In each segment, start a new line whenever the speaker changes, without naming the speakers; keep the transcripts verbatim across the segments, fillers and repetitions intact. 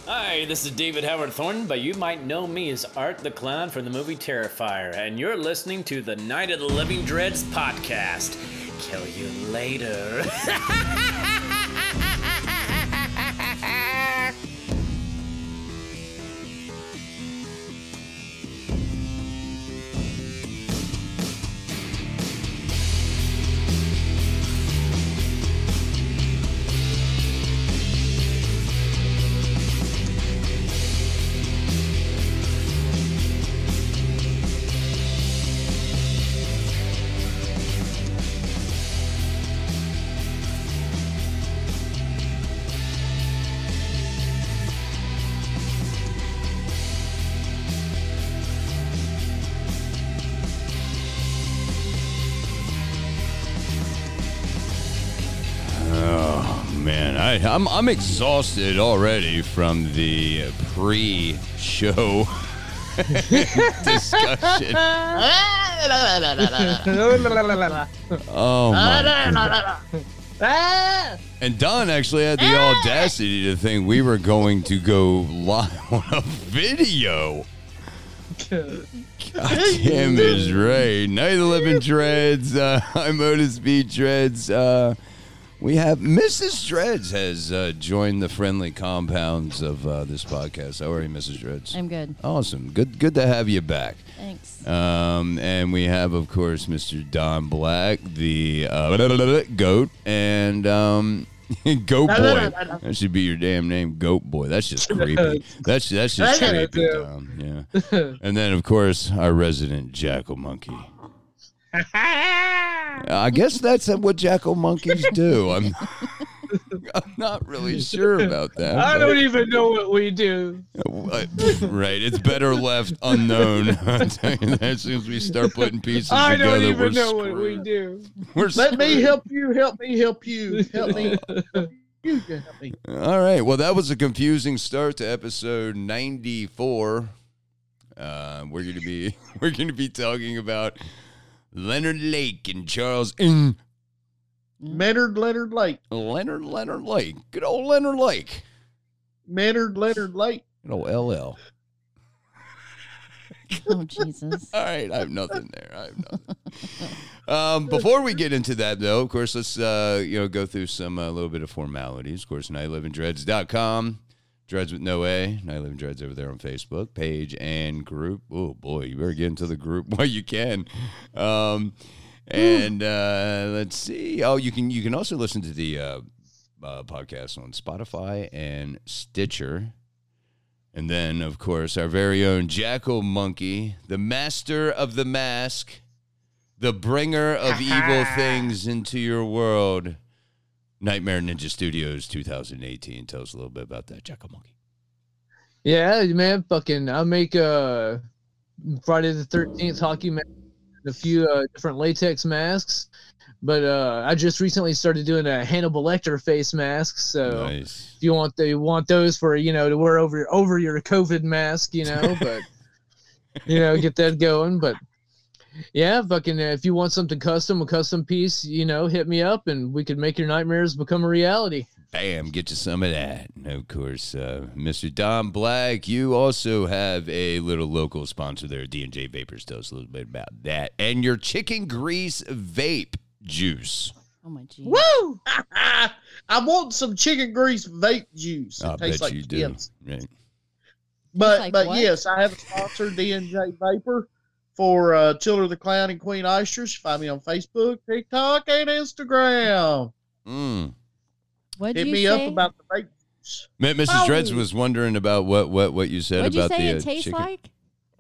Hi, this is David Howard Thornton, but you might know me as Art the Clown from the movie Terrifier, and you're listening to the Night of the Living Dreads podcast. Kill you later.
I, I'm I'm exhausted already from the pre-show discussion. Oh my God. And Don actually had the audacity to think we were going to go live on a video. God damn is right. Night of the Living Dreads. Uh, I'm Otis B. Dreads. Uh, We have Missus Dreads has uh, joined the friendly compounds of uh, this podcast. How are you, Missus Dreads?
I'm good.
Awesome. Good good to have you back.
Thanks.
Um, and we have, of course, Mister Don Black, the uh, goat, and um, Goat Boy. That should be your damn name, Goat Boy. That's just creepy. That's, that's just creepy, Don. Yeah. And then, of course, our resident Jackal Monkey. I guess that's what jackal monkeys do. I'm, I'm not really sure about that.
I don't even know what we do.
Right, it's better left unknown. I'll tell you that as soon as we start putting pieces
I
together,
don't even
we're
know
screwed.
what we do.
We're
Let
screwed.
me help you, help me, help you, help me, help you, help me.
All right, well, that was a confusing start to episode ninety-four. Uh, we're gonna be we're gonna be talking about Leonard Lake and Charles Ng.
Leonard Leonard Lake.
Leonard Leonard Lake. Good old Leonard Lake.
Leonard Leonard Lake.
Good old L L.
Oh, Jesus.
All right, I have nothing there. I have nothing. um, before we get into that, though, of course, let's uh, you know go through some a uh, little bit of formalities. Of course, night living dreads dot com. Dreads with no A. Night Living Dreads over there on Facebook page and group. Oh, boy, you better get into the group while you can. Um, and uh, let's see. Oh, you can you can also listen to the uh, uh, podcast on Spotify and Stitcher. And then, of course, our very own Jackal Monkey, the master of the mask, the bringer of evil things into your world. Nightmare Ninja Studios twenty eighteen. Tell us a little bit about that, Jackal Monkey.
Yeah, man, fucking, I make uh, Friday the thirteenth hockey mask, a few uh, different latex masks, but uh, I just recently started doing a Hannibal Lecter face mask. So
Nice.
if you want, the, you want those for you know to wear over over your COVID mask, you know, but you know, get that going, but. Yeah, fucking, uh, if you want something custom, a custom piece, you know, hit me up and we could make your nightmares become a reality.
Bam, get you some of that. And of course, uh, Mister Don Black, you also have a little local sponsor there, D and J Vapors. Tell us a little bit about that. And your chicken grease vape juice.
Oh, my G.
Woo! I want some chicken grease vape juice. It
I
tastes
bet
like
you
Skims.
do. Right.
But
like
but
what?
yes, I have a sponsor, D and J Vapor, for uh, Chiller the Clown and Queen Oysters. Find me on Facebook, TikTok, and Instagram.
Mm.
What'd
Hit
you
me
say?
up about the vape juice.
Missus
Oh.
Dreads was wondering about what, what, what you said
What'd you
about
say
the
it
uh,
tastes
chicken.
like?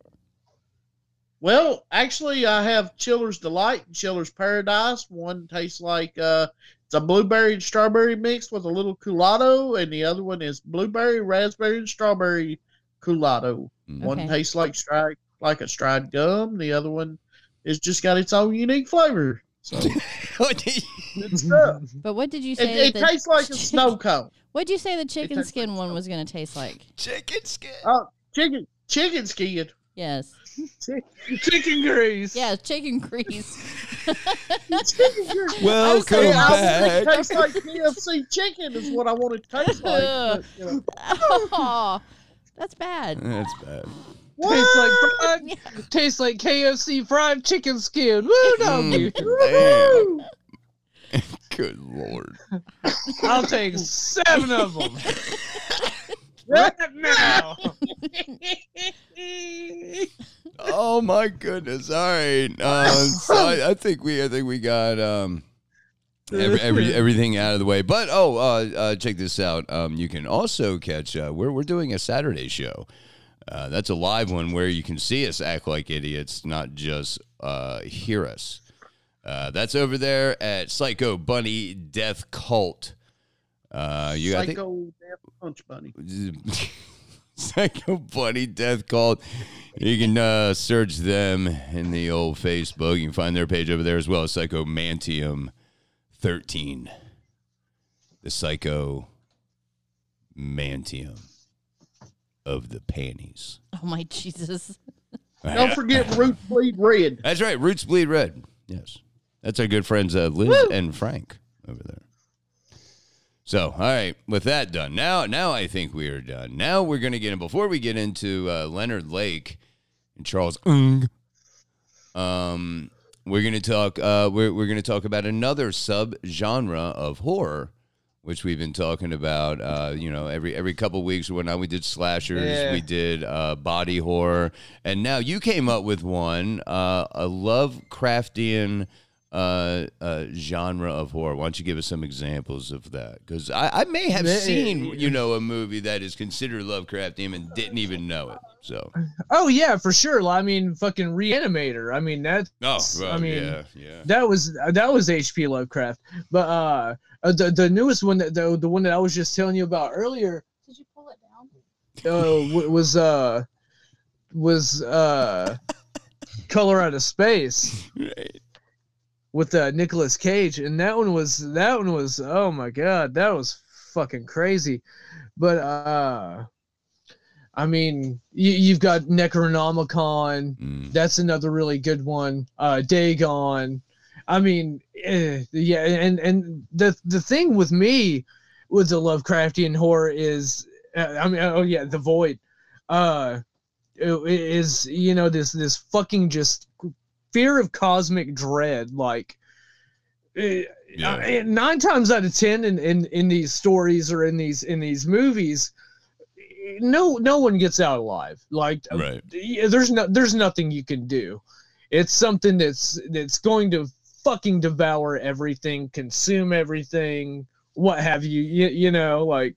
Well, actually, I have Chiller's Delight and Chiller's Paradise. One tastes like uh, it's a blueberry and strawberry mix with a little culatto, and the other one is blueberry, raspberry, and strawberry culatto.
Mm.
One
Okay.
tastes like stride, like a stride gum. The other one is just got its own unique flavor. So good stuff.
But what did you
It,
say?
it
the
tastes like a
chicken-
snow cone.
What'd you say the chicken
tastes
skin
like
one
snow.
was going to taste like?
Chicken skin.
Oh, chicken, chicken skin.
Yes.
Chicken grease.
Yeah, chicken grease.
Welcome
Yeah, I want it
back.
to taste like K F C chicken is what I want it to taste like. But, you know.
Oh, that's bad.
That's bad.
Tastes like fried, tastes like K F C fried chicken skin. Woo, doggy.
Mm, damn. Good Lord.
I'll take seven of them. Right now.
Oh my goodness! All right, um, so I, I think we, I think we got um, every, every everything out of the way. But oh, uh, uh, check this out. Um, you can also catch. Uh, we're we're doing a Saturday show. Uh, that's a live one where you can see us act like idiots, not just uh, hear us. Uh, that's over there at Psycho Bunny Death Cult. Uh, you got
Psycho Death Punch Bunny.
Psycho Bunny Death Cult. You can uh, search them in the old Facebook. You can find their page over there as well as Psycho Mantium thirteen. The Psycho Mantium of the panties.
Oh my Jesus.
Don't forget Roots Bleed Red.
That's right, Roots Bleed Red. Yes. That's our good friends uh, Liz Woo! And Frank over there. So, all right, with that done, now now I think we are done. Now we're going to get in, before we get into uh, Leonard Lake and Charles Ng, um, we're going to talk uh, we're, we're going to talk about another sub-genre of horror, which we've been talking about, uh, you know, every every couple weeks or whatnot. We did slashers,
Yeah.
we did uh, body horror, and now you came up with one, uh, a Lovecraftian uh, uh, genre of horror. Why don't you give us some examples of that? Because I, I may have
Yeah.
seen, you know, a movie that is considered Lovecraftian and didn't even know it. So,
Oh yeah, for sure. I mean, fucking Reanimator. I mean that.
oh, well,
I mean,
yeah, yeah.
that was that was H P Lovecraft. But uh, uh, the the newest one that the the one that I was just telling you about earlier.
Did you pull it down?
Uh, w- was uh, was uh, Color Out of Space.
Right.
With uh, Nicolas Cage, and that one was that one was oh my god, that was fucking crazy. But uh, I mean, you, you've got Necronomicon.
Mm.
That's another really good one. Uh, Dagon. I mean, eh, yeah, and and the the thing with me with the Lovecraftian horror is, uh, I mean, oh yeah, The Void. Uh, it, it is you know this this fucking just fear of cosmic dread, like uh,
Yeah.
uh, nine times out of ten in, in in these stories or in these in these movies, no no one gets out alive. Like
Right.
uh, there's no there's nothing you can do. It's something that's that's going to fucking devour everything, consume everything, what have you. You, you know, like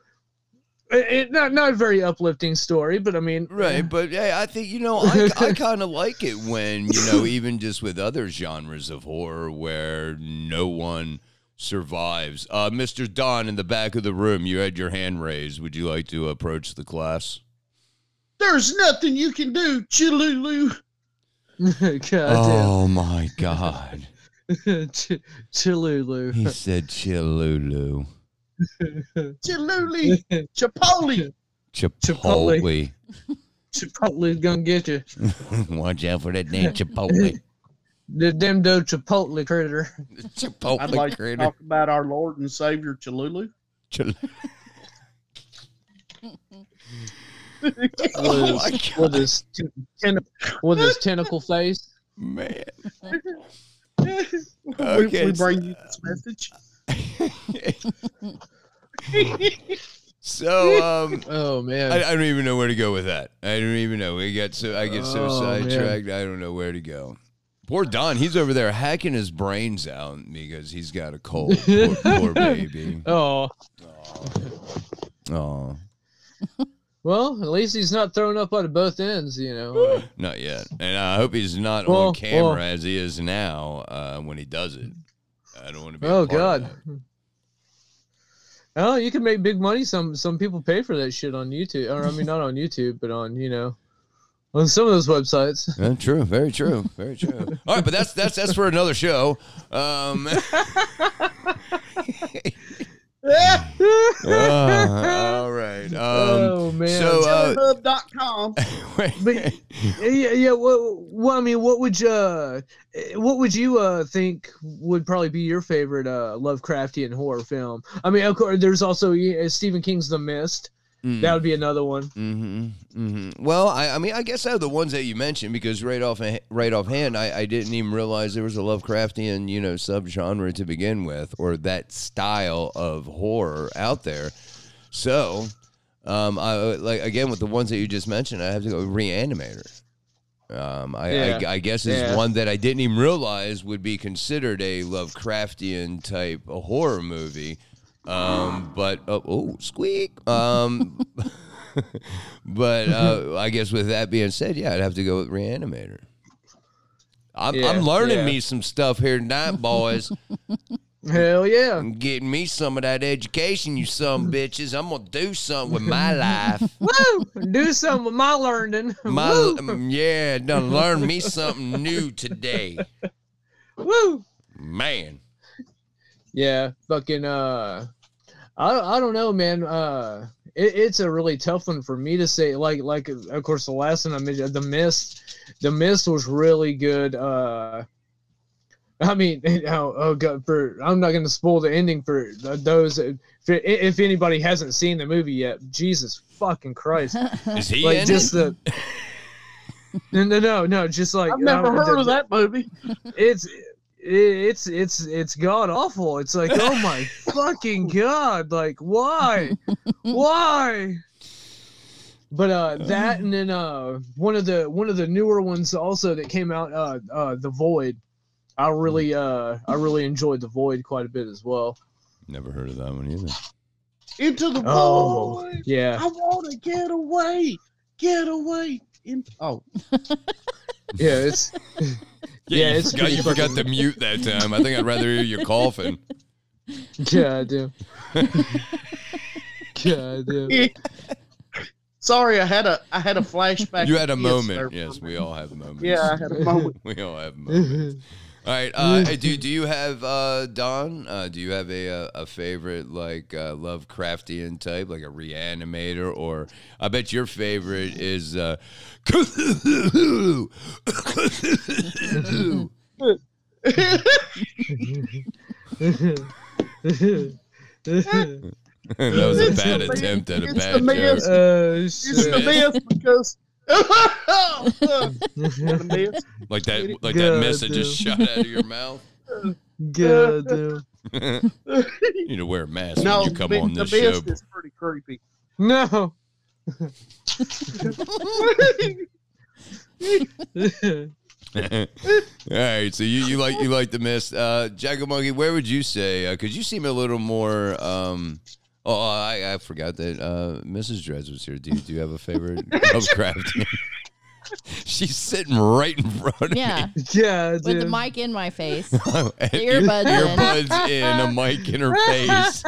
it, it- not not a very uplifting story, but I mean,
Right, but yeah, I think, you know, I, I kind of like it when, you know, even just with other genres of horror where no one survives. Uh, Mister Don in the back of the room, you had your hand raised. Would you like to approach the class?
There's nothing you can do, Chilulu.
God
my God.
damn. Ch- Chilulu.
He said Chilulu.
Chiluli. Chipotle.
Chipotle.
Chipotle's gonna get you.
Watch out for that damn Chipotle.
The damn do Chipotle critter.
Chipotle
I'd like to
critter.
talk about our Lord and Savior Chilulu.
Chil-
Oh
my
with,
God.
with his ten- ten- with his tentacle face.
Man.
we,
Okay,
we
so-
bring you this message.
So, um,
Oh man.
I, I don't even know where to go with that. I don't even know. We get so I get so
Oh, man.
sidetracked. I don't know where to go. Poor Don. He's over there hacking his brains out because he's got a cold. Poor, poor baby.
Oh
Oh,
well, at least he's not thrown up on both ends, you know.
not yet. And I hope he's not
Well,
on camera
well.
as he is now uh, when he does it. I don't want to be. a
Oh
part of
God.
that.
Oh, you can make big money. Some some people pay for that shit on YouTube, or I mean, not on YouTube, but on you know, on some of those websites.
Yeah, true. Very true. Very true. All right, but that's that's that's for another show. Um, uh, all right. Um,
Oh man.
So, uh,
Hub dot com.
wait,
But yeah, yeah. Well, well, I mean, what would you, uh, what would you uh think would probably be your favorite uh Lovecraftian horror film? I mean, of course, there's also uh, Stephen King's The Mist.
Mm.
That would be another one.
Mm-hmm. Mm-hmm. Well, I, I mean, I guess out of the ones that you mentioned, because right off right offhand, I, I didn't even realize there was a Lovecraftian, you know, subgenre to begin with, or that style of horror out there. So, um, I like again with the ones that you just mentioned, I have to go with Reanimator. Um, I,
Yeah.
I, I guess is
Yeah.
one that I didn't even realize would be considered a Lovecraftian type of horror movie. Um, but uh, oh, squeak. Um, but uh, I guess with that being said, yeah, I'd have to go with Reanimator. I'm,
Yeah,
I'm learning
yeah.
me some stuff here tonight, boys.
Hell yeah.
I'm getting me some of that education, you some bitches. I'm gonna do something with my life.
Woo! Do something with my learning.
My
Woo!
um, yeah, done learned me something new today,
Woo!
man.
Yeah, fucking uh I I don't know, man. Uh it, it's a really tough one for me to say. Like like of course the last one I mentioned, The Mist. The Mist was really good. Uh I mean, oh, oh God, for I'm not going to spoil the ending for th- those if, if anybody hasn't seen the movie yet. Jesus fucking Christ.
Is he
Like
in
just
it?
the No, no, no, no, just like
I've never
uh,
heard
the-
of that movie.
It's it's it's it's god awful. It's like, oh my fucking god, like why? Why? But uh that and then uh one of the one of the newer ones also that came out, uh uh The Void. I really uh I really enjoyed The Void quite a bit as well.
Never heard of that one either.
Into the
Oh
void.
yeah.
I want to get away. Get away. In- oh,
Yeah, it's
Yeah,
Yeah,
you,
it's
forgot, you
pretty
forgot
fucking-
to mute that time. I think I'd rather hear you coughing.
God damn. God damn.
sorry. I had a I had a flashback.
You had a
Yes,
moment.
there
Yes,
for
we
me.
all have moments.
Yeah, I had a moment.
We all have moments. All right. Uh, do do you have uh, Don? Uh, do you have a a, a favorite like uh, Lovecraftian type, like a Reanimator, or I bet your favorite is uh, Cthulhu. That was a
It's
bad
the
attempt at a
it's
bad
the
joke.
mist.
Oh
It's
shit.
the myth because. The myth.
Like that, like that
God
mist that just shot out of your mouth.
God damn.
You need to wear a mask
No,
when you come
the,
on
the
this show.
mist is pretty creepy.
No.
All right, so you, you like you like the mist, uh, Jack Monkey. Where would you say? Because you seem a little more. Um, oh, I, I forgot that uh, Missus Dreads was here. Do you, do you have a favorite Lovecraft? She's sitting right in front of
Yeah,
me.
Yeah,
with the
dude.
mic in my face.
Earbuds,
earbuds in.
earbuds in, a mic in her face.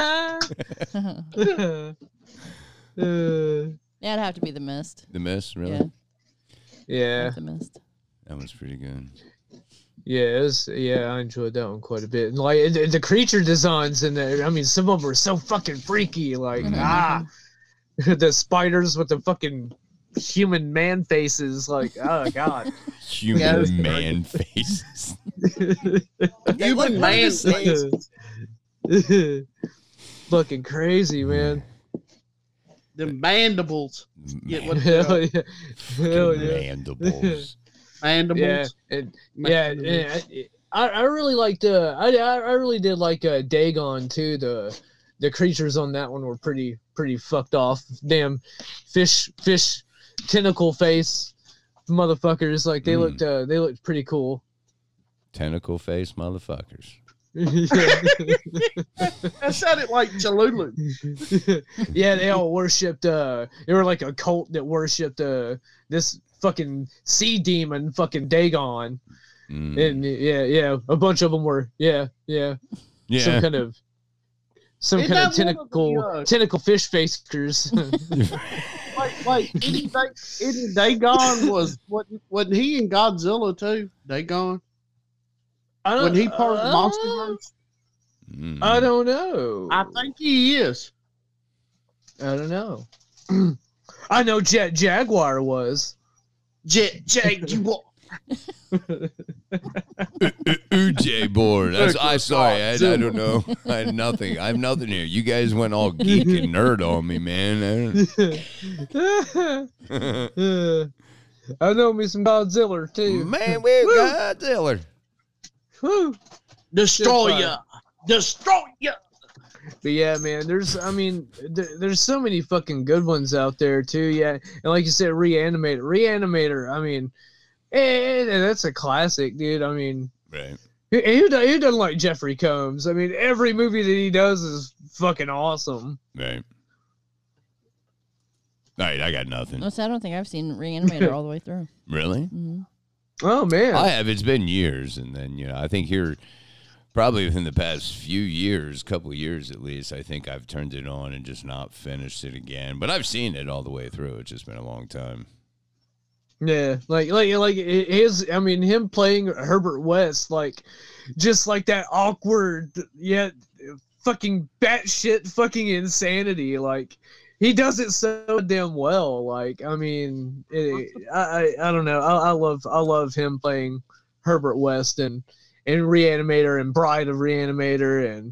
Uh,
Yeah, it'd have to be The Mist.
The mist, really?
Yeah,
yeah,
The Mist.
That was pretty good.
yeah, it was, yeah. I enjoyed that one quite a bit. And like the, the creature designs in there, I mean, some of them were so fucking freaky. Like
Mhm.
ah, the spiders with the fucking human man faces. Like oh god.
Human
Yeah, it was
man faces.
Human
what
man
is this?
face.
Fucking crazy, man.
The mandibles. Yeah, what-
Hell yeah. Hell yeah.
Mandibles.
Mandibles.
Yeah, and, yeah, yeah. I, I really liked. Uh, I I I really did like uh, Dagon too. The the creatures on that one were pretty pretty fucked off. Damn, fish fish tentacle face motherfuckers. Like they
Mm.
looked uh, they looked pretty cool.
Tentacle face motherfuckers.
That sounded like Cholulu.
Yeah, they all worshipped. Uh, they were like a cult that worshipped uh this fucking sea demon, fucking Dagon.
Mm.
And yeah, yeah, a bunch of them were, yeah, yeah,
Yeah.
some kind of, some
Isn't
kind of
that one of
tentacle,
the, uh,
tentacle fish facers.
Like, like Eddie, Da- Eddie Dagon was what? Wasn't he in Godzilla too? Dagon.
I don't,
Wasn't he part of the
uh,
MonsterVerse?
Mm.
I don't know.
I think he is.
I don't know. I know Jet Jaguar was.
Jet Jaguar.
U J board. That's, I sorry, I, I don't know. I had nothing. I have nothing here. You guys went all geek and nerd on me, man.
I know me some Godzilla too.
Man, we got Godzilla.
Woo.
Destroy
Good
ya. Destroy ya.
But yeah, man, there's, I mean, th- there's so many fucking good ones out there too. Yeah, and like you said, Reanimator, Reanimator. I mean, eh, that's a classic, dude. I mean,
Right.
who, who, do- who doesn't like Jeffrey Combs? I mean, every movie that he does is fucking awesome.
Right. All right, I got nothing.
No, so I don't think I've seen Reanimator all the way through.
Really?
Mm-hmm.
Oh man,
I have. It's been years, and then you know, I think here, probably within the past few years, couple of years at least, I think I've turned it on and just not finished it again. But I've seen it all the way through. It's just been a long time.
yeah, like like like his. I mean, him playing Herbert West, like just like that awkward yet fucking batshit fucking insanity, like. He does it so damn well. Like, I mean, it, I, I I don't know. I, I love I love him playing Herbert West and and Reanimator and Bride of Reanimator and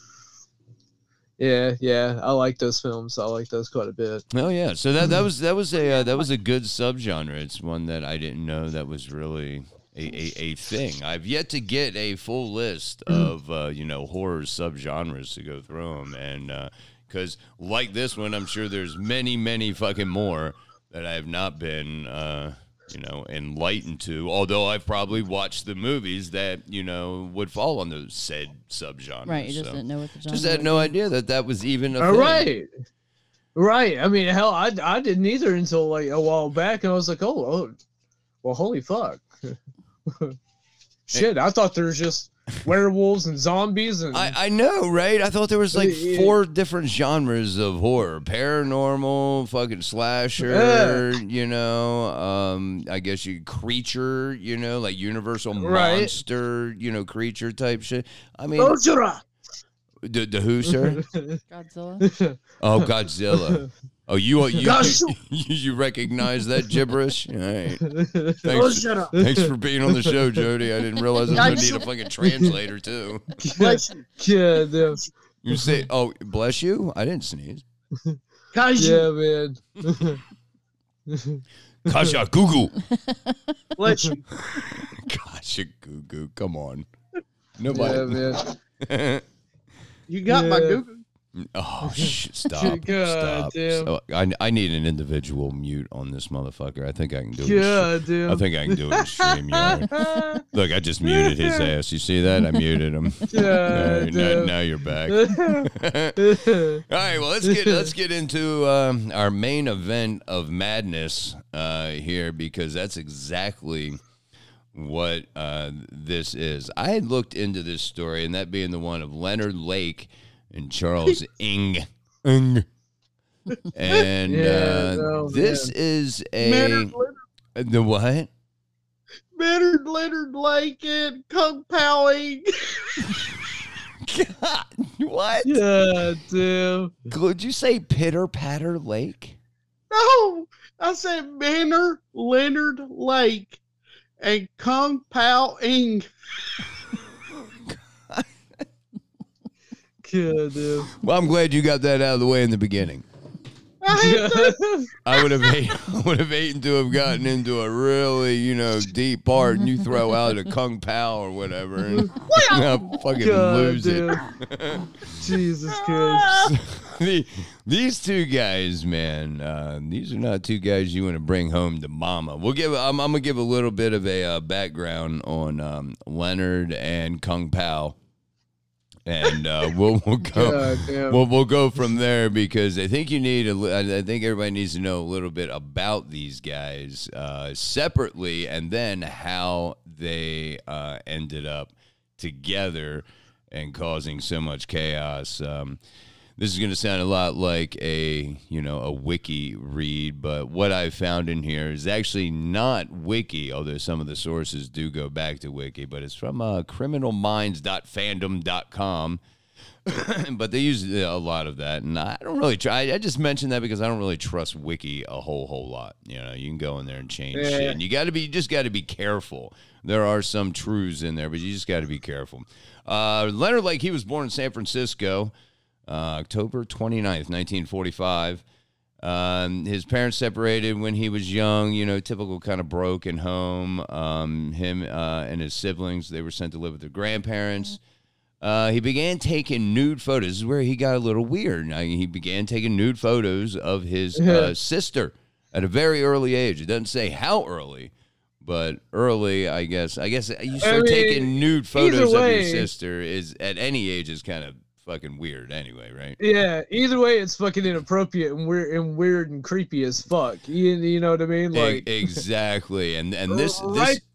yeah yeah I like those films. I like those quite a bit.
Oh yeah, so that that was that was a uh, that was a good subgenre. It's one that I didn't know that was really a, a, a thing. I've yet to get a full list of uh, you know horror subgenres to go through them, and because uh, like this one, I'm sure there's many many fucking more that I have not been uh, you know enlightened to. Although I've probably watched the movies that you know would fall on those said subgenres.
Right, you just
so.
didn't know what the genre
Just had
would
no
be.
idea that that was even a
All
thing.
right. Right. I mean, hell, I, I didn't either until like a while back, and I was like, oh, oh well, holy fuck. Shit, I thought there was just werewolves and zombies and
I, I know, right? I thought there was like
Yeah.
four different genres of horror: paranormal, fucking slasher,
Yeah.
you know. Um, I guess you creature, you know, like Universal
Right.
monster, you know, creature type shit. I mean,
Gojira.
the, the who, sir?
Godzilla.
Oh, Godzilla. Oh, you you,
Gosh.
you you recognize that gibberish? All right. Thanks,
Gojira.
thanks for being on the show, Jody. I didn't realize I was gonna need a fucking translator too.
Bless you.
yeah, damn.
You say, "Oh, bless you." I didn't sneeze.
Kaiju.
yeah, man.
Kasha Gugu.
Bless you.
Kasha Gugu. Come on.
yeah,
Nobody.
man.
You got my
Yeah.
Google.
Oh, shit. Stop.
God
Stop.
damn.
So, I, I need an individual mute on this motherfucker. I think I can do it.
Yeah,
I
damn.
think I can do it in StreamYard. Look, I just muted his ass. You see that? I muted him. All
Yeah,
right, now,
damn.
now you're back. All right, well, let's get let's get into um, our main event of madness uh, here, because that's exactly what uh, this is. I had looked into this story, and that being the one of Leonard Lake and Charles Ng. Ng. And
Yeah,
uh,
oh,
this
man.
is a
Leonard, Leonard,
the what?
Leonard, Leonard Lake and Kung Pao Ing.
God, what?
yeah, damn.
Could you say Pitter Patter Lake?
No, I said Manor Leonard Lake and Kung Pao Ing.
Yeah, damn.
Well, I'm glad you got that out of the way in the beginning.
I hate this.
I would have hate, I would have hated to have gotten into a really, you know, deep part, and you throw out a Kung Pao or whatever, and I'll fucking
God
lose
damn.
it.
Jesus Christ.
The- these two guys, man, uh, these are not two guys you want to bring home to mama. We'll give. I'm, I'm gonna give a little bit of a uh, background on um, Leonard and Kung Pao. And uh, we'll we'll go
God damn.
we'll we'll go from there, because I think you need a li- I I think everybody needs to know a little bit about these guys uh, separately, and then how they uh, ended up together and causing so much chaos. Um, this is going to sound a lot like a you know a wiki read, but what I found in here is actually not wiki, although some of the sources do go back to wiki. But it's from uh, criminal minds dot fandom dot com. but they use a lot of that, and I don't really try. I just mentioned that because I don't really trust Wiki a whole whole lot. You know, you can go in there and change
Yeah.
shit, and you got to be, you just got to be careful. There are some truths in there, but you just got to be careful. Uh, Leonard Lake, he was born in San Francisco, uh, October twenty-ninth, nineteen forty-five. Um, his parents separated when he was young, you know, typical kind of broken home. Um, him uh, and his siblings, they were sent to live with their grandparents. Uh, he began taking nude photos. This is where he got a little weird. Now, he began taking nude photos of his uh, sister at a very early age. It doesn't say how early, but early, I guess. I guess you start
I mean,
taking nude photos
way,
of your sister is at any age is kind of fucking weird anyway, right?
Yeah, either way, it's fucking inappropriate and weird and weird and creepy as fuck. You, you know what I mean? Like
E- exactly, and and this
Right-
this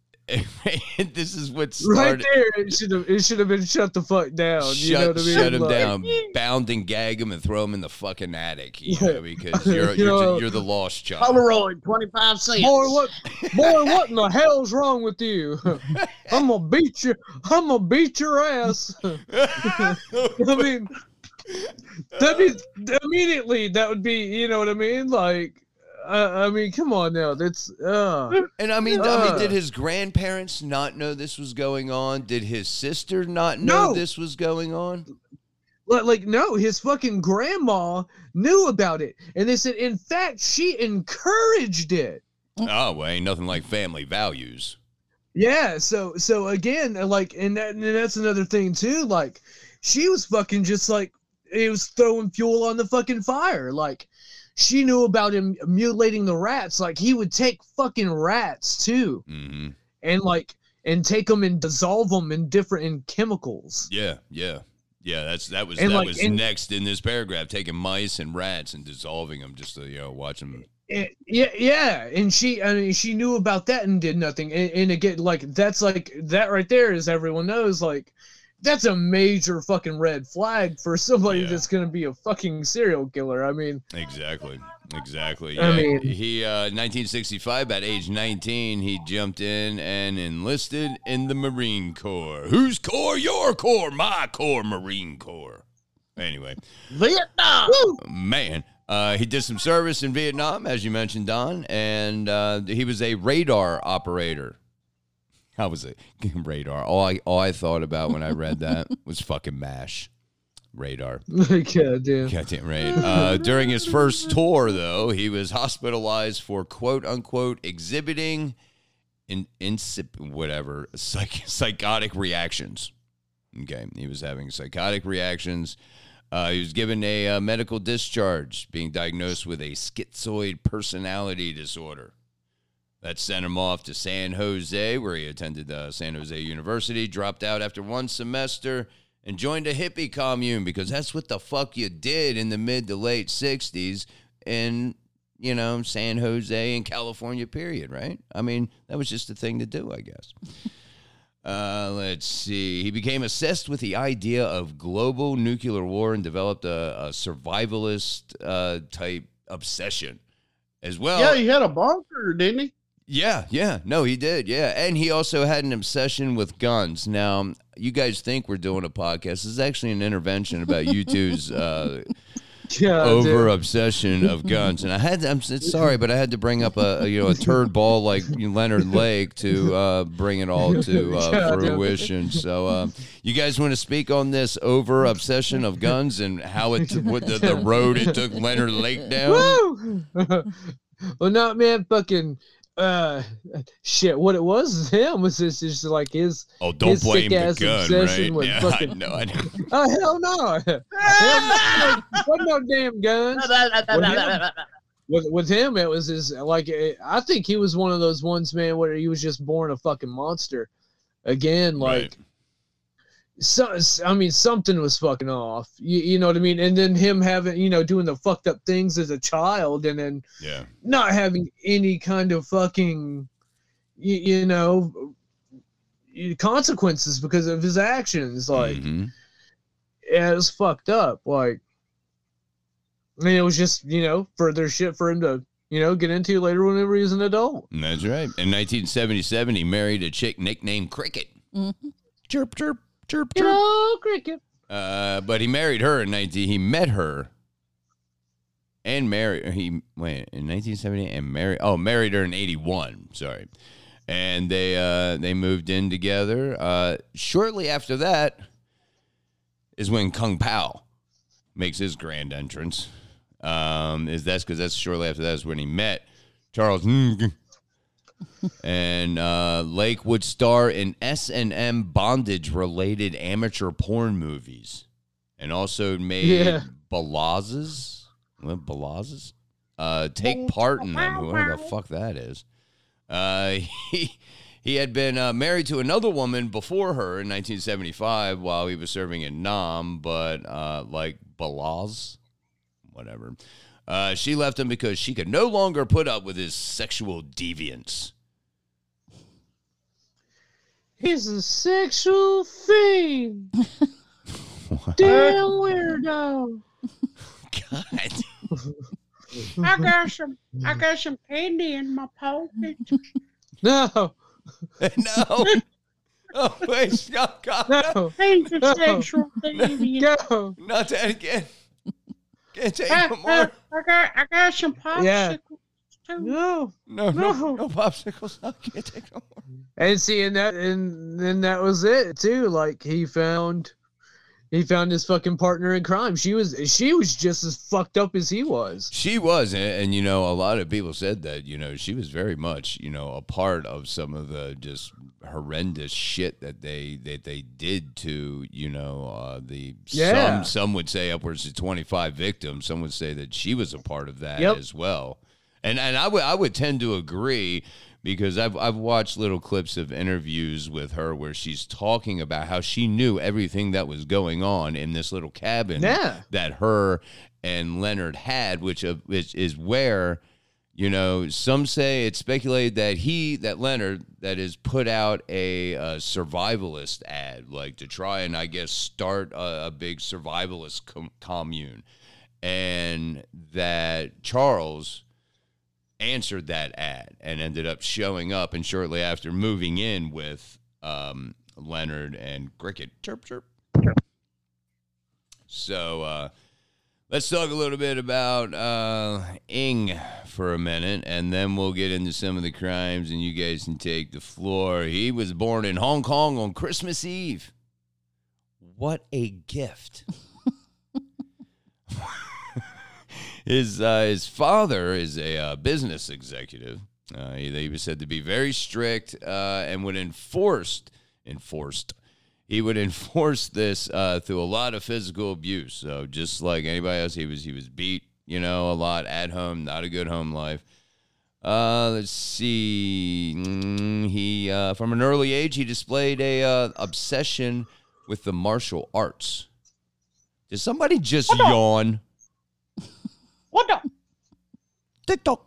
this is what started.
right there, it should have it should have been shut the fuck down.
Shut,
you know what I mean?
shut him
Like,
down, bound and gag him, and throw him in the fucking attic. You
Yeah.
know, because you're
You
you're,
know-
you're the lost child.
Polaroid, twenty-five cents.
Boy, what, boy, what in the hell's wrong with you? I'm gonna beat you. I'm gonna beat your ass. I mean, that be immediately. That would be, you know what I mean? Like, I, I mean, come on now. That's uh,
And I mean, I
Uh.
mean, did his grandparents not know this was going on? Did his sister not know
No.
this was going on?
like, like no, his fucking grandma knew about it, and they said, in fact, she encouraged it.
Oh, well, ain't nothing like family values.
Yeah, so so again, like, and, that, and that's another thing too. Like, she was fucking just like it was throwing fuel on the fucking fire. Like, she knew about him mutilating the rats. Like, he would take fucking rats too,
Mm-hmm.
and like and take them and dissolve them in different in chemicals.
Yeah, yeah, yeah. That's that was
And
that
like-
was
and-
next in this paragraph, taking mice and rats and dissolving them just to you know watch them.
Eh, yeah, yeah, and she, I mean, she knew about that and did nothing. And, and again, like that's like that right there, as everyone knows, like that's a major fucking red flag for somebody
Yeah.
that's gonna be a fucking serial killer. I mean,
Exactly. Exactly.
I
Yeah.
mean-
he uh nineteen sixty-five at age nineteen, he jumped in and enlisted in the Marine Corps. Whose Corps? Your Corps, my Corps, Marine Corps. Anyway,
Vietnam.
man, uh he did some service in Vietnam, as you mentioned, Don, and uh he was a radar operator. How was it? Radar. All I all I thought about when I read that was fucking MASH. Radar.
God damn.
Goddamn right. Uh, during his first tour, though, he was hospitalized for quote unquote exhibiting in insip whatever psych- psychotic reactions. Okay, he was having psychotic reactions. Uh, he was given a uh, medical discharge, being diagnosed with a schizoid personality disorder. That sent him off to San Jose, where he attended uh, San Jose University, dropped out after one semester, and joined a hippie commune because that's what the fuck you did in the mid to late sixties in, you know, San Jose and California, period, right? I mean, that was just the thing to do, I guess. Uh, let's see. He became obsessed with the idea of global nuclear war and developed a, a survivalist uh, type obsession as well.
Yeah, he had a bunker, didn't he?
Yeah, yeah. No, he did. Yeah. And he also had an obsession with guns. Now, you guys think we're doing a podcast. This is actually an intervention about you two's uh,
God
over
damn.
obsession of guns. And I had to, I'm s- sorry, but I had to bring up a, a you know a turd ball like Leonard Lake to uh, bring it all to uh,
God damn.
fruition. So, uh, you guys want to speak on this over obsession of guns and how it what the, the road it took Leonard Lake down?
Woo! Well, not man, fucking. Uh, shit. What it was him was just, just like his.
Oh, don't
his
blame the
sick-ass
gun,
obsession
right?
with
Yeah,
fucking-
I know. I know.
Oh hell no! Hell no! What no damn guns? With with him, it was his like eh, I think he was one of those ones, man, where he was just born a fucking monster. Again, like.
Right.
So, I mean, something was fucking off. You, you know what I mean? And then him having, you know, doing the fucked up things as a child, and then
Yeah.
not having any kind of fucking, you, you know, consequences because of his actions. Like,
Mhm.
yeah, it was fucked up. Like, I mean, it was just, you know, further shit for him to, you know, get into later whenever he's an adult.
That's right. In nineteen seventy-seven, he married a chick nicknamed Cricket.
Mhm.
Chirp, chirp, chirp,
You
chirp.
know, cricket.
Uh, but he married her in nineteen. He met her and married. He wait in nineteen seventy and married. Oh, married her in eighty-one. Sorry, and they uh, they moved in together. Uh, shortly after that is when Kung Pao makes his grand entrance. Um, is that's because that's shortly after that is when he met Charles. And uh, Lake would star in S and M bondage-related amateur porn movies, and also made
Yeah.
Balazes, what Balazes, uh, take part in them. Whoever the fuck that is. Uh, he he had been uh, married to another woman before her in nineteen seventy-five while he was serving in Nam, but uh, like Balaz, whatever. Uh, she left him because she could no longer put up with his sexual deviance.
He's a sexual fiend. Damn weirdo.
God.
I got some. I got some candy in my pocket.
No,
No. Oh, wait. Stop. God.
no,
He's a
No.
sexual deviant.
go.
Not that again. Can't take
I,
no
I,
more.
I got. I got some popsicles
Yeah.
too.
No.
No, no,
No.
no popsicles. I can't take no more.
And see, and that, and then that was it too. Like he found, he found his fucking partner in crime. She was, she was just as fucked up as he was.
She was, and, and you know, a lot of people said that, you know, she was very much, you know, a part of some of the just horrendous shit that they that they did to, you know, uh, the
Yeah.
some some would say upwards to twenty-five victims. Some would say that she was a part of that
Yep.
as well. And and I would I would tend to agree because I've I've watched little clips of interviews with her where she's talking about how she knew everything that was going on in this little cabin
Yeah.
that her and Leonard had, which of which is where, you know, some say it's speculated that he that Leonard that is put out a, uh survivalist ad, like to try and I guess start a, a big survivalist com- commune, and that Charles answered that ad and ended up showing up and shortly after moving in with um, Leonard and Cricket. Chirp, chirp. So uh, let's talk a little bit about uh, Ing for a minute, and then we'll get into some of the crimes, and you guys can take the floor. He was born in Hong Kong on Christmas Eve. What a gift. His uh, his father is a uh, business executive. Uh, he, he was said to be very strict uh, and would enforce enforced. He would enforce this uh, through a lot of physical abuse. So just like anybody else, he was he was beat, you know, a lot at home. Not a good home life. Uh, let's see. Mm, he uh, from an early age he displayed a uh, obsession with the martial arts. Did somebody just yawn?
What the?
TikTok.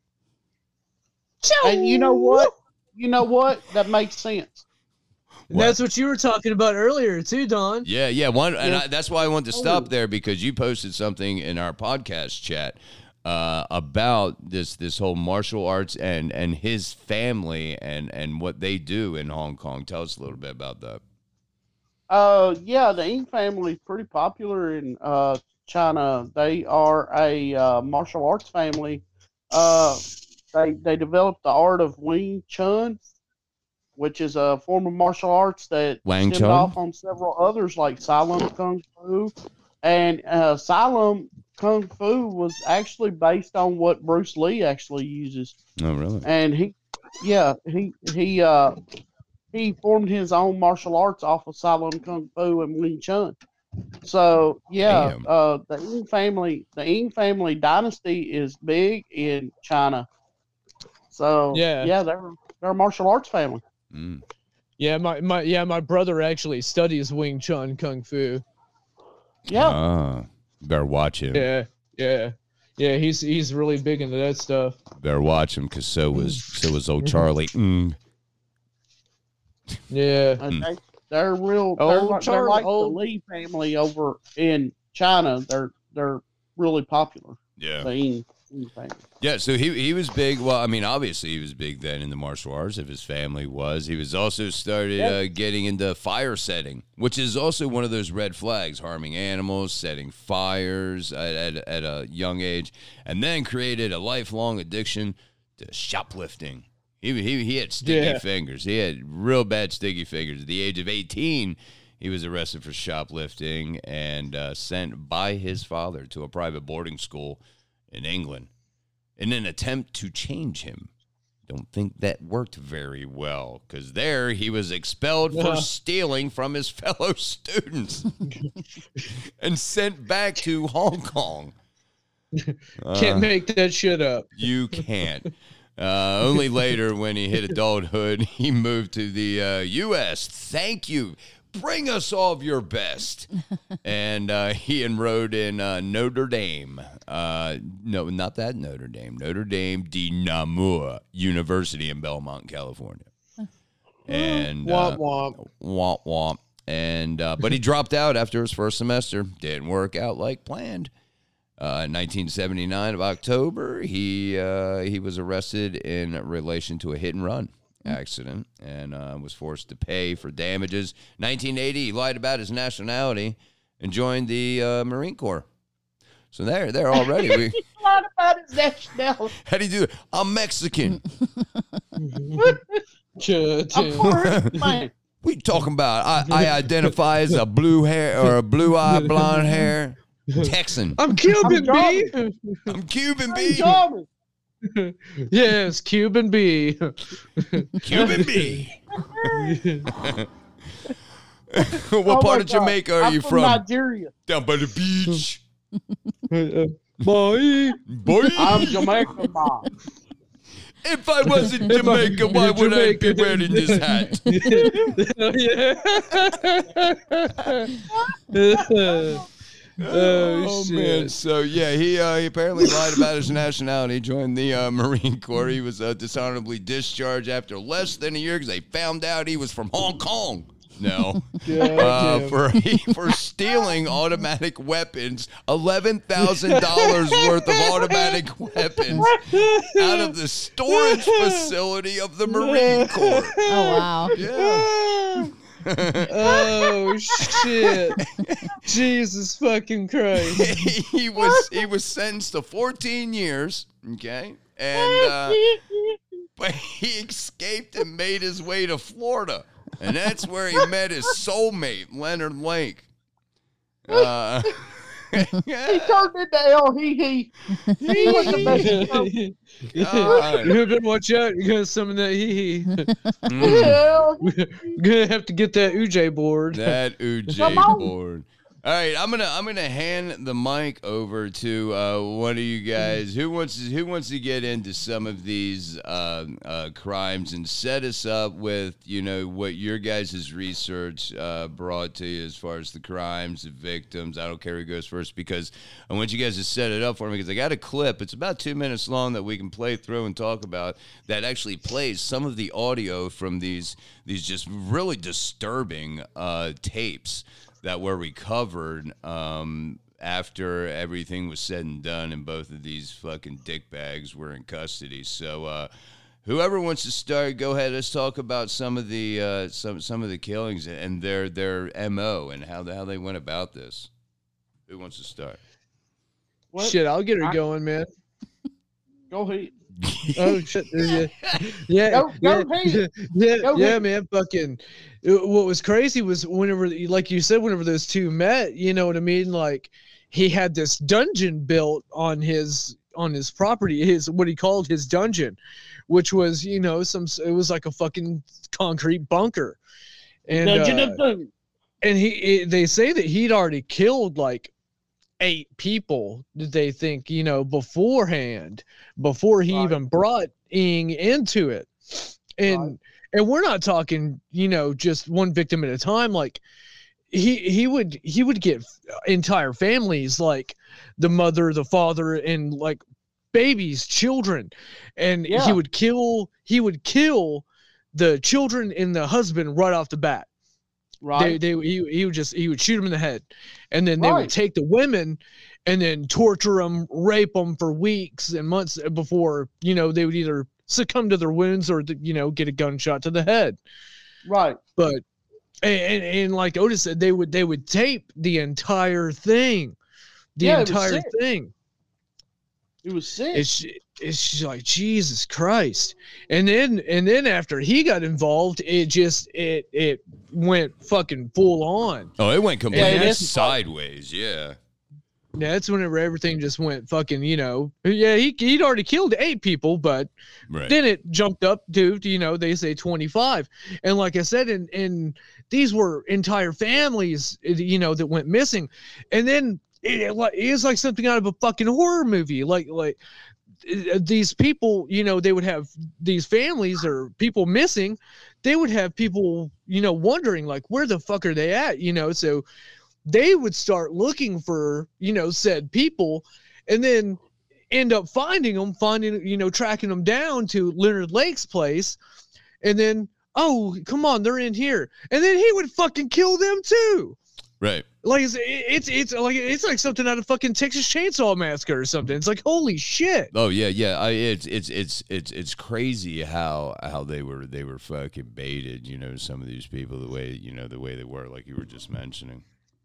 And you know what? You know what? That makes sense.
And that's what you were talking about earlier too, Don.
Yeah, yeah. One, and
Yeah.
I, that's why I wanted to stop
Oh.
there because you posted something in our podcast chat uh, about this this whole martial arts and and his family and and what they do in Hong Kong. Tell us a little bit about that.
Uh, yeah, the Ing family is pretty popular in uh China. They are a uh, martial arts family. Uh, they they developed the art of Wing Chun, which is a form of martial arts that
Wang
stemmed
Chun?
off on several others like Silam Kung Fu. And uh, Silam Kung Fu was actually based on what Bruce Lee actually uses.
Oh, really?
And he, yeah, he he uh he formed his own martial arts off of Silam Kung Fu and Wing Chun. So yeah,
Damn.
uh, the Ing family, the Ing family dynasty is big in China. So
Yeah.
yeah, they're they're a martial arts family.
Mm.
Yeah, my, my yeah, my brother actually studies Wing Chun Kung Fu.
Yeah,
Ah, better watch him.
Yeah, yeah, yeah. He's he's really big into that stuff.
Better watch him because so was so was old Charlie. Mm.
Yeah,
and they, they're real.
Oh,
They're, like- they're
Charlie,
like
oh.
the Lee family over in China. They're they're really popular.
Yeah.
The Ing.
Yeah, so he he was big. Well, I mean, obviously he was big then in the martial arts. If his family was, he was also started
Yep.
uh, getting into fire setting, which is also one of those red flags: harming animals, setting fires at, at, at a young age, and then created a lifelong addiction to shoplifting. He he he had sticky
Yeah.
fingers. He had real bad sticky fingers. At the age of eighteen, he was arrested for shoplifting and uh, sent by his father to a private boarding school in England in an attempt to change him. Don't think that worked very well, because there he was expelled for
Uh.
stealing from his fellow students and sent back to Hong Kong.
Can't
Uh,
make that shit up.
you can't. Uh, only later, when he hit adulthood, he moved to the uh, U S Thank you. Bring us all of your best. And uh, he enrolled in uh, Notre Dame. Uh, no, not that Notre Dame. Notre Dame de Namur University in Belmont, California. And uh,
Womp womp.
womp womp. And uh, but he dropped out after his first semester. Didn't work out like planned. Uh, in nineteen seventy-nine of October, he uh, he was arrested in relation to a hit and run accident and uh, was forced to pay for damages. nineteen eighty, he lied about his nationality and joined the uh, Marine Corps. So there, there already. We,
A lot about his nationality.
how do you do it? I'm Mexican.
Ch-
I'm Puerto man.
What you talking about? I, I identify as a blue hair or a blue eye blonde hair Texan.
I'm Cuban, B.
I'm Cuban
Hey,
B.
Jarvis.
Yes, Cuban B.
Cuban B. What
Oh
part
my
of
God.
Jamaica are
I'm
you
from
from?
Nigeria.
Down by the beach.
Boy.
Boy,
I'm Jamaican, mom.
if I wasn't Jamaica, why would I be
Jamaica,
wearing this hat?
Yeah. Oh, shit.
Man. So yeah, he uh, he apparently lied about his nationality. Joined the uh, Marine Corps. He was uh, dishonorably discharged after less than a year because they found out he was from Hong Kong. No, uh, for for stealing automatic weapons, eleven thousand dollars worth of automatic weapons out of the storage facility of the Marine Corps.
Oh wow.
Yeah.
Oh shit! Jesus fucking Christ!
he was he was sentenced to fourteen years. Okay, and uh, but he escaped and made his way to Florida, and that's where he met his soulmate, Leonard Lake. Uh,
He turned into El Hee Hee. He was the best.
God.
You better watch out. You got some of that hee hee.
Mm,
El
We're gonna have to get that U J board.
that U J
Come on.
board. All right, I'm gonna I'm gonna hand the mic over to uh, one of you guys who wants to, who wants to get into some of these uh, uh, crimes and set us up with, you know, what your guys' research uh, brought to you as far as the crimes, the victims. I don't care who goes first, because I want you guys to set it up for me, because I got a clip. It's about two minutes long that we can play through and talk about that actually plays some of the audio from these these just really disturbing uh, tapes that were recovered um, after everything was said and done, and both of these fucking dickbags were in custody. So, uh, whoever wants to start, go ahead. Let's talk about some of the uh, some some of the killings and their their M O and how how they went about this. Who wants to start?
What?
Shit, I'll get her
I-
going, man.
Go ahead.
Oh shit! Yeah, yeah,
Go-
yeah,
go ahead.
yeah,
Go
yeah,
ahead.
man. Fucking, it- what was crazy was whenever, like you said, whenever those two met, you know what I mean? Like, he had this dungeon built on his on his property, his what he called his dungeon, which was, you know, some it was like a fucking concrete bunker, and
Dungeon
uh,
of Doom.
and he it, they say that he'd already killed like eight people that they think, you know, beforehand, before he
Right.
even brought Ing into it. And
Right.
and we're not talking, you know, just one victim at a time. Like he he would he would get entire families, like the mother, the father, and like babies, children, and
Yeah.
he would kill he would kill the children and the husband right off the bat.
Right.
They, they he, he would just he would shoot them in the head, and then they
Right.
would take the women and then torture them, rape them for weeks and months before, you know, they would either succumb to their wounds or, you know, get a gunshot to the head.
Right.
But, and, and, and like Otis said, they would, they would tape the entire thing, the
Yeah, it was
entire
sick.
thing.
It was sick.
It's, it's just like, Jesus Christ. And then, and then after he got involved, it just, it, it went fucking full on.
Oh, it went completely
it is-
sideways. Yeah.
That's whenever everything just went fucking, you know, yeah, he, he'd already killed eight people, but
Right.
then it jumped up to, you know, they say twenty-five. And like I said, and, and these were entire families, you know, that went missing. And then it, it, like- it was like something out of a fucking horror movie. Like, like uh, these people, you know, they would have these families or people missing. They would have people, you know, wondering like, where the fuck are they at? You know, so they would start looking for, you know, said people, and then end up finding them, finding, you know, tracking them down to Leonard Lake's place. And then, oh, come on, they're in here. And then he would fucking kill them too.
Right.
Like it's, it's, it's like, it's like something out of fucking Texas Chainsaw Massacre or something. It's like, holy shit.
Oh yeah, yeah. I, it's it's it's it's it's crazy how how they were they were fucking baited. You know, some of these people the way you know the way they were, like you were just mentioning.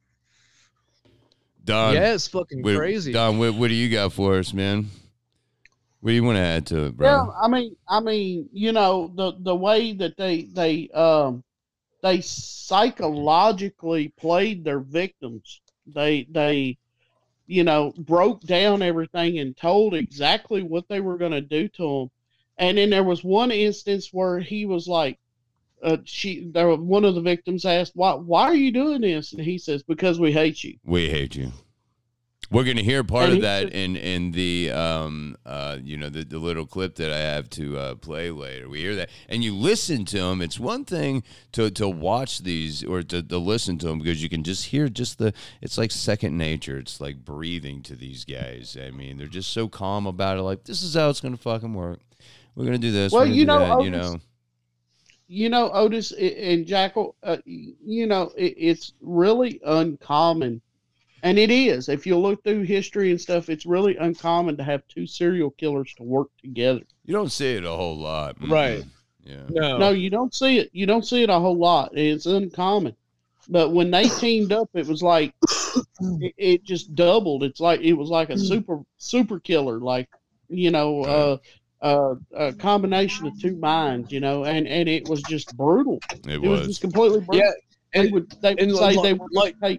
Don,
Yeah, it's fucking
what-
crazy.
Don, what, what do you got for us, man? What do you want to add to it, bro?
Yeah, I mean, I mean, you know, the the way that they they um they psychologically played their victims. They they you know broke down everything and told exactly what they were going to do to them. And then there was one instance where he was like, uh, she there was, one of the victims asked, "Why why are you doing this?" And he says, "Because we hate you."
We hate you. We're gonna hear part
And
of
he
that
said-
in in the um uh you know the, the little clip that I have to uh, play later. We hear that, and you listen to them. It's one thing to to watch these or to, to listen to them because you can just hear just the. It's like second nature. It's like breathing to these guys. I mean, they're just so calm about it. Like, this is how it's gonna fucking work. We're gonna do this.
Well,
we're gonna
you
do
know,
that, you
Otis-
know.
You know, Otis and Jackal, uh, you know, it, it's really uncommon. And it is. If you look through history and stuff, it's really uncommon to have two serial killers to work together.
You don't see it a whole lot, Mm-mm.
Right.
Yeah.
No.
No, you don't see it. You don't see it a whole lot. It's uncommon. But when they teamed up, it was like it, it just doubled. It's like it was like a super super killer, like you know, uh, uh, a combination of two minds, you know, and and it was just brutal.
It
It was
was.
just completely brutal.
Yeah,
they
and-
would they would
and
say
like-
they would
like-
take.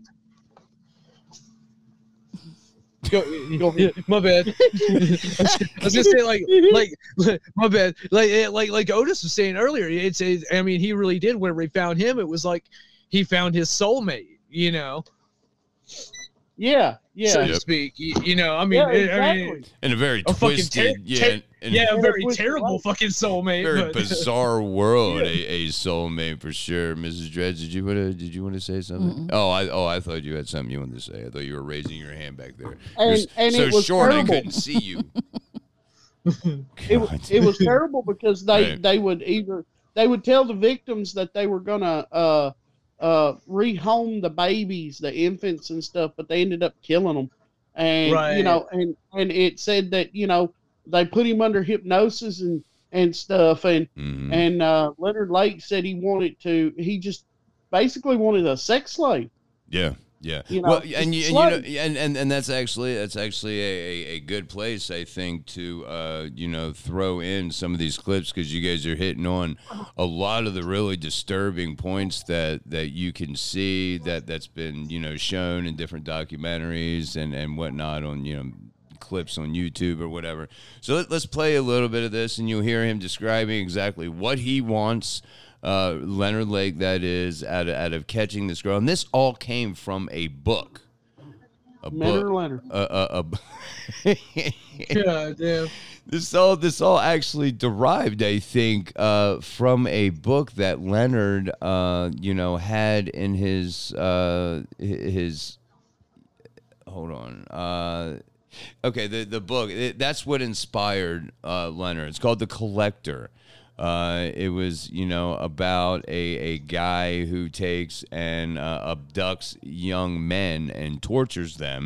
Go, yeah, my bad. I was gonna say like, like, my bad. Like, eh, like, like Otis was saying earlier. It's, it's, I mean, he really did. Whenever he found him, it was like he found his soulmate. You know,
Yeah, yeah.
so
Yep.
to speak. You, you know, I mean,
Yeah,
eh, I mean,
exactly.
In a very
a fucking
twisted,
ter-
yeah,
ter-
and- and
yeah, a
Yeah,
very
twisted
terrible
life.
fucking soulmate.
very
but,
bizarre world, a, a soulmate for sure. Missus Dredge, did you want to did you want to say something? Oh, I oh I thought you had something you wanted to say. I thought you were raising your hand back there. You're
And-
s-
and
so
it was
short
terrible.
I couldn't see you.
It, wa-
God.
it was terrible because they,
Right.
they would either they would tell the victims that they were gonna uh uh rehome the babies, the infants and stuff, but they ended up killing them. And
Right.
you know, and and it said that you know they put him under hypnosis and and stuff, and
Mhm.
and uh, Leonard Lake said he wanted to. He just basically wanted a sex slave.
Yeah, yeah.
You know,
well, and you,
it's
and you know,
slutty.
and, and and that's actually that's actually a, a, a good place, I think, to uh, you know throw in some of these clips because you guys are hitting on a lot of the really disturbing points that that you can see that that's been you know shown in different documentaries and and whatnot on you know clips on YouTube or whatever. So let, let's play a little bit of this, and you'll hear him describing exactly what he wants. Uh, Leonard Lake, that is, out of, out of catching this girl. And this all came from a book. A
Leonard
book.
Leonard.
Uh, uh, uh,
yeah, damn.
this all this all actually derived, I think, uh, from a book that Leonard, uh, you know, had in his uh, his. Hold on. Uh, okay, the the book it, that's what inspired uh, Leonard. It's called The Collector. Uh, it was, you know, about a, a guy who takes and uh, abducts young men and tortures them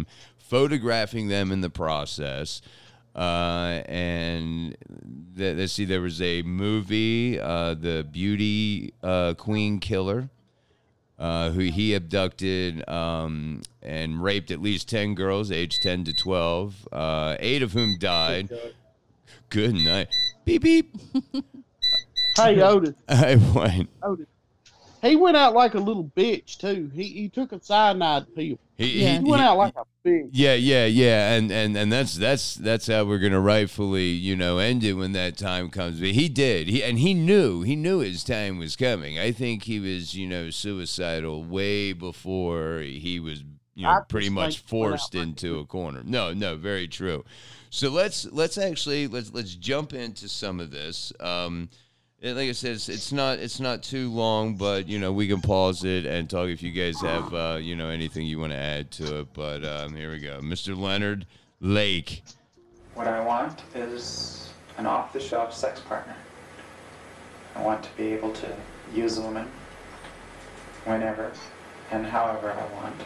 photographing them in the process. Uh, and th- let's see, there was a movie, uh, The Beauty uh, Queen Killer, uh, who he abducted um, and raped at least ten girls, aged ten to twelve, uh, eight of whom died. Good night. Beep, beep.
Hey, Otis.
I went.
Otis. He went out like a little bitch too. He he took a cyanide pill.
He,
Yeah.
He went out like a bitch.
Yeah, yeah, yeah, and and and that's that's that's how we're gonna rightfully, you know, end it when that time comes. But he did, he and he knew, he knew his time was coming. I think he was, you know, suicidal way before he was, you know,
I
pretty
just
much
think he went
forced
out like
into a corner. No, no, very true. So let's let's actually let's let's jump into some of this. Um, and like I said, it's, it's not it's not too long, but you know we can pause it and talk if you guys have uh, you know anything you want to add to it. But um, here we go, Mister Leonard Lake.
What I want is an off-the-shelf sex partner. I want to be able to use a woman whenever and however I want.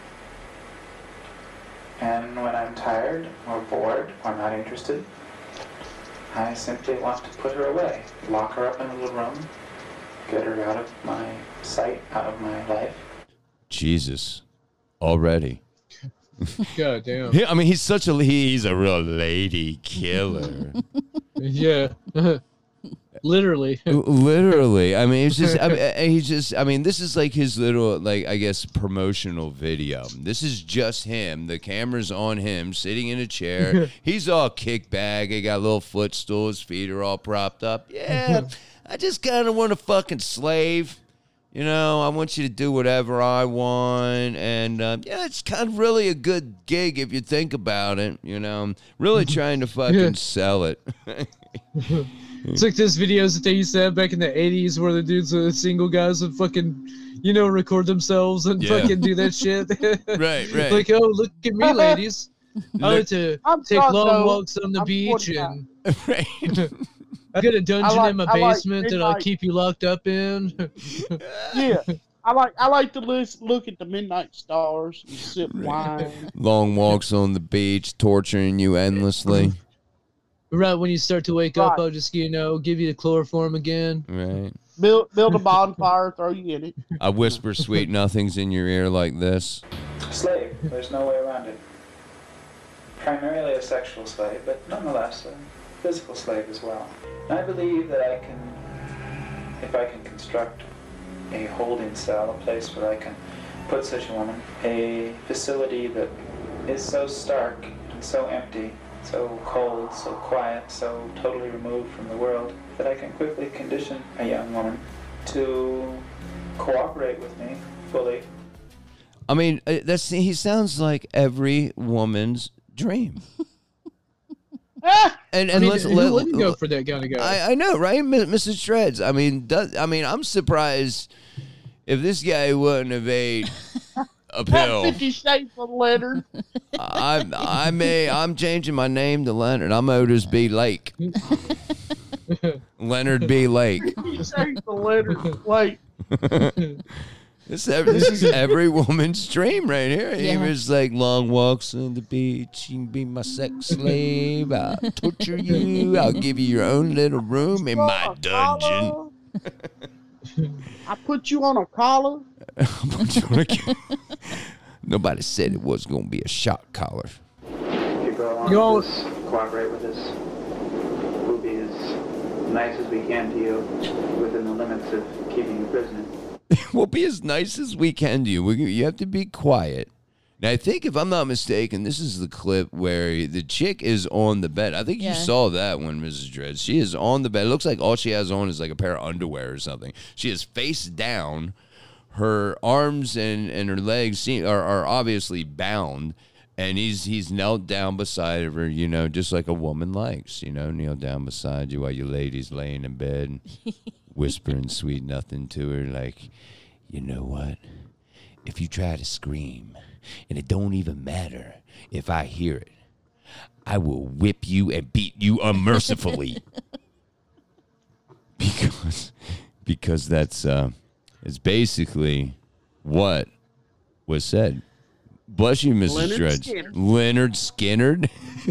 And when I'm tired or bored or not interested, I simply want to put her away, lock her up in a little room, get her out of my sight, out of my life.
Jesus, already.
God damn.
Yeah, I mean he's such a he's a real lady killer.
Yeah. Literally.
Literally, I mean, it's just, I mean, he's just, I mean, this is like his little, like, I guess, promotional video. This is just him. The camera's on him, sitting in a chair. He's all kicked back. He got a little footstool. His feet are all propped up. Yeah, I just kind of want a fucking slave. You know, I want you to do whatever I want. And, uh, yeah, it's kind of really a good gig if you think about it. You know, I'm really trying to fucking
Yeah.
sell it.
It's like those videos that they used to have back in the eighties where the dudes, the single guys would fucking, you know, record themselves and
Yeah.
fucking do that shit.
Right, right.
Like, oh, look at me, ladies. I like to
I'm
take
drunk,
long
though.
walks on the
I'm
beach
forty-five.
and
Right.
I got a dungeon
like-
in my
I like
basement that I'll
midnight.
keep you locked up in.
Yeah, I like I like to lis- look at the midnight stars and sip wine.
Long walks on the beach, torturing you endlessly.
Right when you start to wake up,
Right.
I'll just, you know, give you the chloroform again.
Right.
Build build a bonfire, throw you in it.
I whisper sweet nothings in your ear like this.
Slave, there's no way around it. Primarily a sexual slave, but nonetheless a physical slave as well. And I believe that I can, if I can construct a holding cell, a place where I can put such a woman, a facility that is so stark and so empty, so cold, so quiet, so totally removed from the world, that I can quickly condition a young woman to cooperate with me fully.
I mean, uh, that's he sounds like every woman's dream.
Ah!
And
I
and
mean,
let's
who
let,
wouldn't go for that kind of guy?
I, I know, right, Mi- Missus Shreds. I mean, does, I mean, I'm surprised if this guy wouldn't have ate a pill.
Fifty Shades of Leonard.
I I may I'm changing my name to Leonard. I'm Otis B. Lake. Leonard B. Lake.
Fifty Shades of Leonard. Wait,
This, ev- this is every woman's dream right here. He
Yeah.
was like, long walks on the beach. You can be my sex slave. I'll torture you. I'll give you your own little room in my
a
dungeon.
collar. I put you on a collar.
Nobody said it was going to be a shock collar.
If you go along
You
with
all-
this, cooperate with this, we'll be as nice as we can to you within the limits of keeping you prisoner.
We'll be as nice as we can to you. We, you have to be quiet. Now, I think, if I'm not mistaken, this is the clip where the chick is on the bed. I think
Yeah.
you saw that one, Missus Dredd. She is on the bed. It looks like all she has on is like a pair of underwear or something. She is face down. Her arms and, and her legs seem, are, are obviously bound. And he's he's knelt down beside of her, you know, just like a woman likes, you know, kneel down beside you while you ladies laying in bed, whispering sweet nothing to her, like, you know what? If you try to scream, and it don't even matter if I hear it, I will whip you and beat you unmercifully. because because that's uh, it's basically what was said. Bless you, Missus
Leonard
Dredge.
Skinner.
Leonard Skinnerd.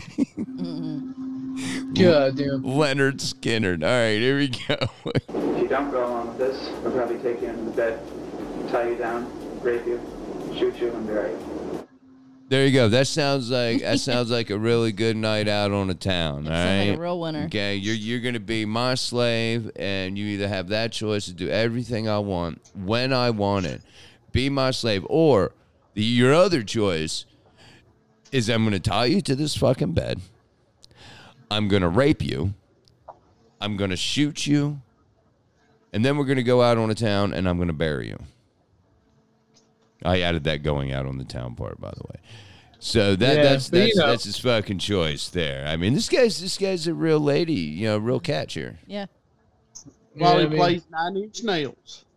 God damn.
Leonard Skinnerd. All right, here we go.
If you don't go along with this, we'll probably take you into the bed, tie you down, rape you, shoot you, and bury you.
There you go. That sounds like that sounds like a really good night out on the town. All
Sounds
right.
like a real winner.
Okay, you're you're gonna be my slave, and you either have that choice to do everything I want when I want it, be my slave, or the, your other choice is I'm gonna tie you to this fucking bed. I'm gonna rape you. I'm gonna shoot you, and then we're gonna go out on the town, and I'm gonna bury you. I added that going out on the town part, by the way. So that
Yeah,
that's
but, you
that's
know.
that's his fucking choice there. I mean, this guy's this guy's a real lady, you know, real catch here.
Yeah.
While
Yeah,
he
I mean-
plays Nine Inch Nails.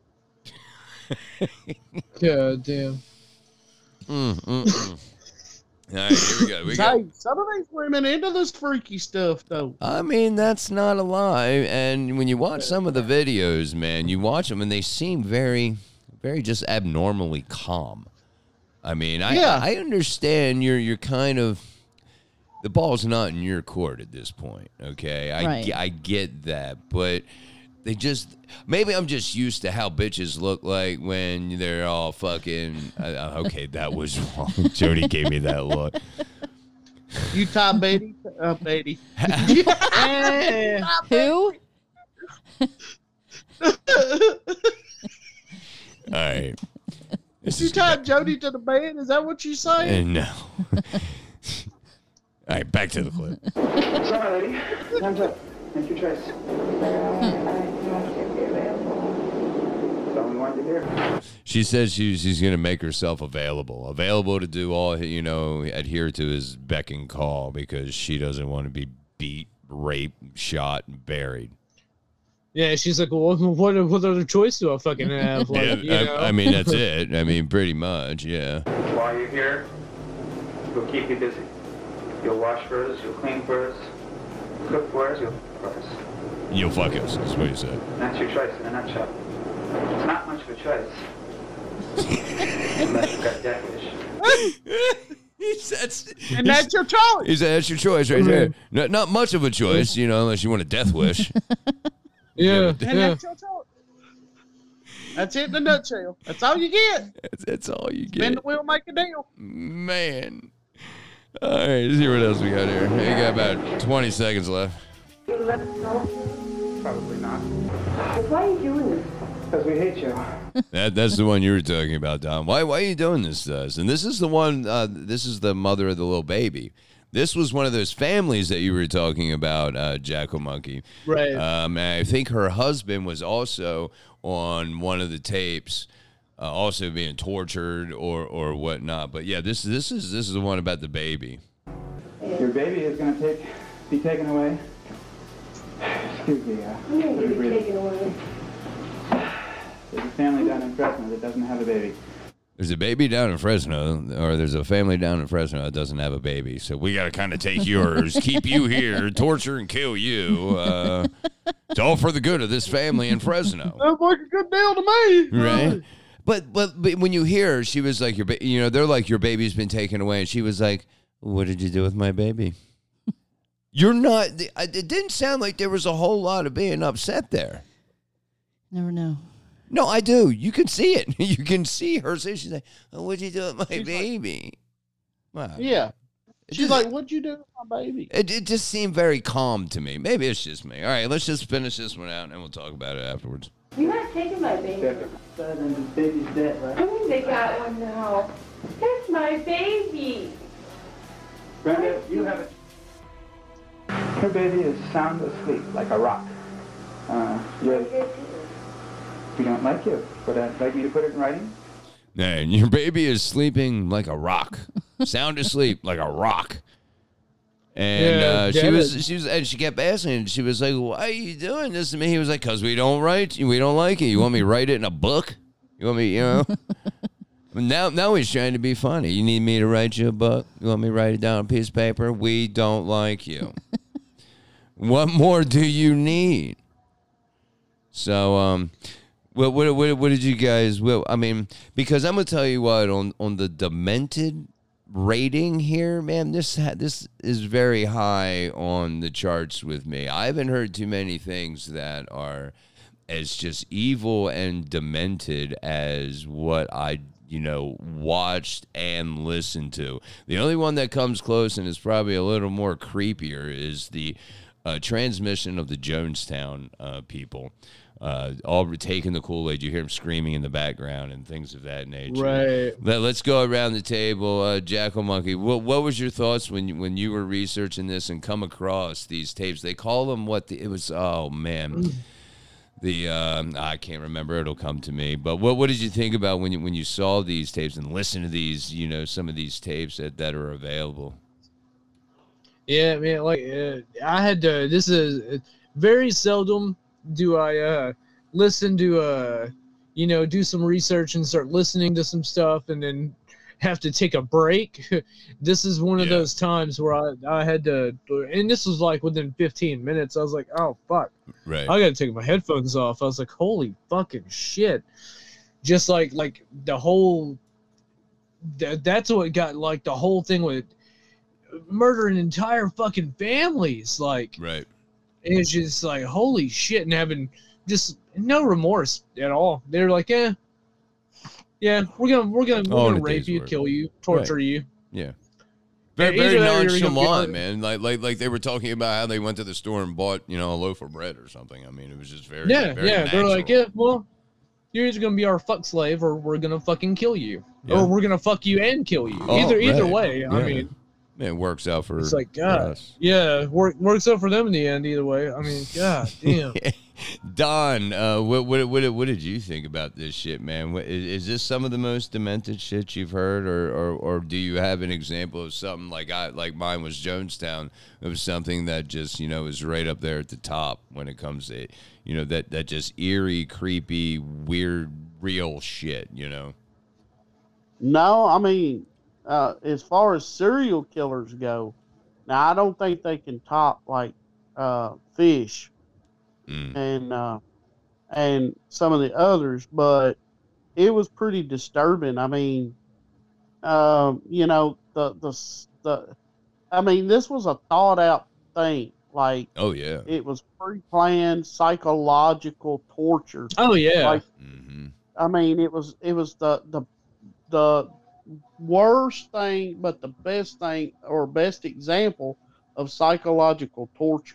God damn.
Mm, mm, mm. All right, here we go. We
Hey,
got.
some of these women into this freaky stuff, though.
I mean, that's not a lie. And when you watch some of the videos, man, you watch them and they seem very, very just abnormally calm. I mean, I
Yeah.
I understand you're you're kind of the ball's not in your court at this point. Okay, I
Right.
ge- I get that, but they just maybe I'm just used to how bitches look like when they're all fucking. Uh, uh, okay, that was wrong. Jody gave me that look.
You tie Betty, uh, Betty. Yeah.
Who?
All right. This
You
is
tied Jody to the bed? Is that what you saying?
and no. All right, back to the clip.
Sorry, lady. Time's up. Make your choice. That's all we wanted to hear.
She says she's she's gonna make herself available, available to do all you know, adhere to his beck and call because she doesn't want to be beat, raped, shot, and buried.
Yeah, she's like, well, what, what other choice do I fucking have? Like,
Yeah,
you know?
I, I mean that's it. I mean pretty much, yeah.
While you're here, we'll keep you busy. You'll wash for us, you'll clean for us, cook for us, you'll fuck us.
You'll fuck us. That's what he said.
That's your choice in a nutshell. It's not much of a choice. Unless you've got death wish.
He says,
And that's your choice.
he said that's your choice right there. Not, not much of a choice, you know, unless you want a death wish.
yeah,
And
yeah.
that's your choice. That's it in a nutshell. That's all you get.
That's, that's all you
Spin
get.
the wheel, make a deal.
Man. All right, let's see what else we got here. We got about twenty seconds left.
Probably not.
Why are you doing this?
Because we hate you.
That that's the one you were talking about, Don. Why why are you doing this to us? And this is the one. Uh, this is the mother of the little baby. This was one of those families that you were talking about, uh, Jackal Monkey.
Right.
Um, and I think her husband was also on one of the tapes, uh, also being tortured or or whatnot. But yeah, this this is this is the one about the baby.
Your baby is going to take be taken away. Excuse me. Uh,
I'm going
let me
to be
breathe.
taken away.
There's a family down in Fresno that doesn't have a baby.
There's a baby down in Fresno, or there's a family down in Fresno that doesn't have a baby. So we got to kind of take yours, keep you here, torture and kill you. Uh, it's all for the good of this family in Fresno,
Sounds like a good deal to me.
right? But but but when you hear her, she was like, your ba- you know, they're like, your baby's been taken away, and she was like, what did you do with my baby? You're not. It didn't sound like there was a whole lot of being upset there.
Never know.
No, I do. You can see it. You can see her say, she's like, oh, what'd you do with my
She's like-
baby? Wow.
Yeah.
It
She's
just-
like, what'd you do with my baby?
It, it just seemed very calm to me. Maybe it's just me. All right, let's just finish this one out, and then we'll talk about it afterwards.
You're not taking my baby.
Son and his baby's dead, right?
I mean, they got one now. That's my baby.
Brenda, you have it. Her baby is sound asleep, like a rock. Uh, you we don't like you. Would I like me to put it in writing?
Man, your baby is sleeping like a rock, sound asleep like a rock. And
Yeah,
uh, she
get
was,
it.
she was, and she kept asking. She was like, "Why are you doing this to me?" He was like, "Cause we don't write, we don't like it. You want me to write it in a book? You want me, you know?" But now, now he's trying to be funny. You need me to write you a book? You want me to write it down on a piece of paper? We don't like you. What more do you need? So, um, Well, what, what what did you guys? Well, I mean, because I'm gonna tell you what on on the Demented rating here, man. This ha- this is very high on the charts with me. I haven't heard too many things that are as just evil and demented as what I you know watched and listened to. The only one that comes close and is probably a little more creepier is the uh, transmission of the Jonestown uh, people. Uh, all taking the Kool-Aid. You hear them screaming in the background and things of that nature.
Right.
Let, let's go around the table. Uh, Jackal Monkey, what, what was your thoughts when you, when you were researching this and come across these tapes? They call them what the, it was. Oh man, the um, I can't remember. It'll come to me. But what what did you think about when you when you saw these tapes and listened to these? You know, some of these tapes that, that are available.
Yeah, man. Like uh, I had to. This is very seldom do I uh, listen to uh, you know, do some research and start listening to some stuff and then have to take a break. This is one of
Yeah.
those times where I, I had to, and this was like within fifteen minutes. I was like, oh, fuck.
Right.
I got to take my headphones off. I was like, holy fucking shit. Just like, like the whole, that, that's what got like the whole thing with murdering entire fucking families. Like,
Right.
it's just like, holy shit, and having just no remorse at all. They're like, eh, yeah, we're gonna we're gonna we're
Oh, in
gonna
a
rape
day's
you,
work.
kill you, torture you.
Yeah. Very,
Yeah,
very
either that or you're gonna
nonchalant,
get-
man. Like, like, like they were talking about how they went to the store and bought, you know, a loaf of bread or something. I mean, it was just very,
Yeah,
very
yeah. They're like,
natural.
yeah, well, you're either gonna be our fuck slave, or we're gonna fucking kill you,
Yeah.
or we're gonna fuck you and kill you.
Oh,
either either
right.
way. I
Yeah.
mean,
Man, it works out for,
it's like
for
God.
us.
Yeah, work, works out for them in the end. Either way. I mean, God damn.
Don, uh, what, what what what did you think about this shit, man? What, is, is this some of the most demented shit you've heard, or, or or do you have an example of something like I like mine was Jonestown? It was something that just you know is right up there at the top when it comes to you know that that just eerie, creepy, weird, real shit. You know.
No, I mean, uh, as far as serial killers go, now I don't think they can top like uh, Fish
Mm.
and uh, and some of the others, but it was pretty disturbing. I mean, um, you know, the the the, I mean, this was a thought out thing. Like
Oh yeah.
it was pre-planned psychological torture.
Oh yeah.
Like,
hmm
I mean, it was it was the the the worst thing, but the best thing or best example of psychological torture.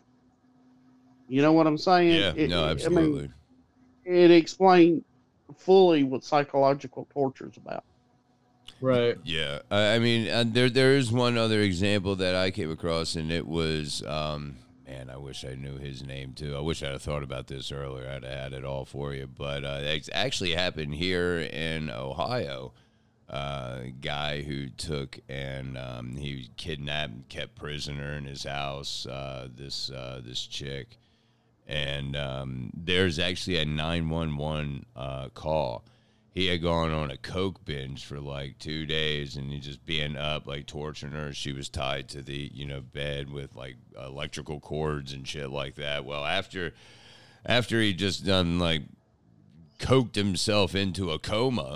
You know what I'm saying?
Yeah.
It-
no,
it-
absolutely.
I mean, it explained fully what psychological torture is about.
Right.
Yeah, I I mean, and there there is one other example that I came across, and it was, um, man, I wish I knew his name too. I wish I'd have thought about this earlier. I'd have had it all for you, but uh, it actually happened here in Ohio. Uh, guy who took and um, he kidnapped and kept prisoner in his house. Uh, this uh, this chick, and um, there's actually a nine one one uh, call. He had gone on a coke binge for like two days, and he just being up, like torturing her. She was tied to the, you know, bed with like electrical cords and shit like that. Well, after, after he just done like coked himself into a coma,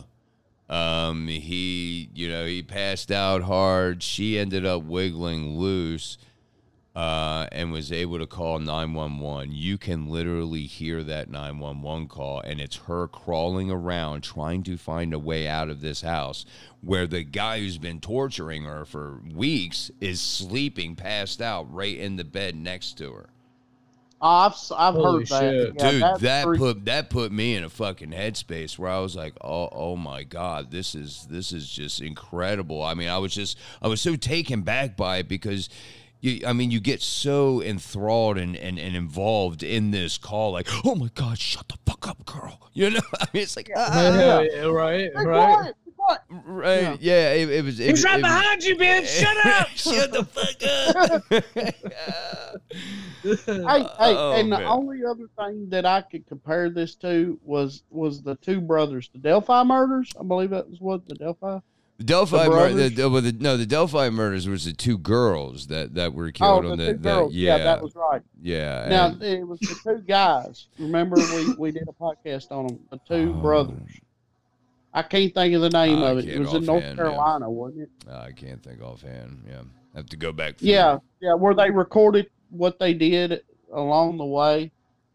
um, he, you know, he passed out hard. She ended up wiggling loose. Uh, and was able to call nine one one. You can literally hear that nine one one call, and it's her crawling around trying to find a way out of this house where the guy who's been torturing her for weeks is sleeping, passed out, right in the bed next to her.
I've I've
Holy
heard that.
shit.
Yeah,
Dude,
that's
that
pretty-
put that put me in a fucking headspace where I was like, oh, oh my God, this is this is just incredible. I mean, I was just I was so taken back by it because you, I mean, you get so enthralled and, and, and involved in this call, like, oh my God, shut the fuck up, girl. You know, I mean, it's like, ah,
Yeah, yeah, right,
Hey,
right.
quiet, be quiet.
right, yeah, it, it was. It,
He's
was-
right
it was-
behind you, bitch. Shut up.
Shut the fuck up.
Hey, hey,
Oh,
and the
man.
only other thing that I could compare this to was was the two brothers, the Delphi murders. I believe that was what the Delphi.
The Delphi
The
mur- the,
brothers?
the, well, the, no, the Delphi murders was the two girls that, that were killed
Oh,
on
the
the,
two
the
girls.
yeah,
Yeah, that was right.
yeah.
Now
and-
it was the two guys. Remember, we, we did a podcast on them. The two
Oh.
brothers. I can't think of the name
I
of it. It
can't
was in North
offhand, yeah.
Carolina, wasn't it?
I can't think offhand. Yeah, I have to go back. through.
Yeah, yeah. Where they recorded what they did along the way.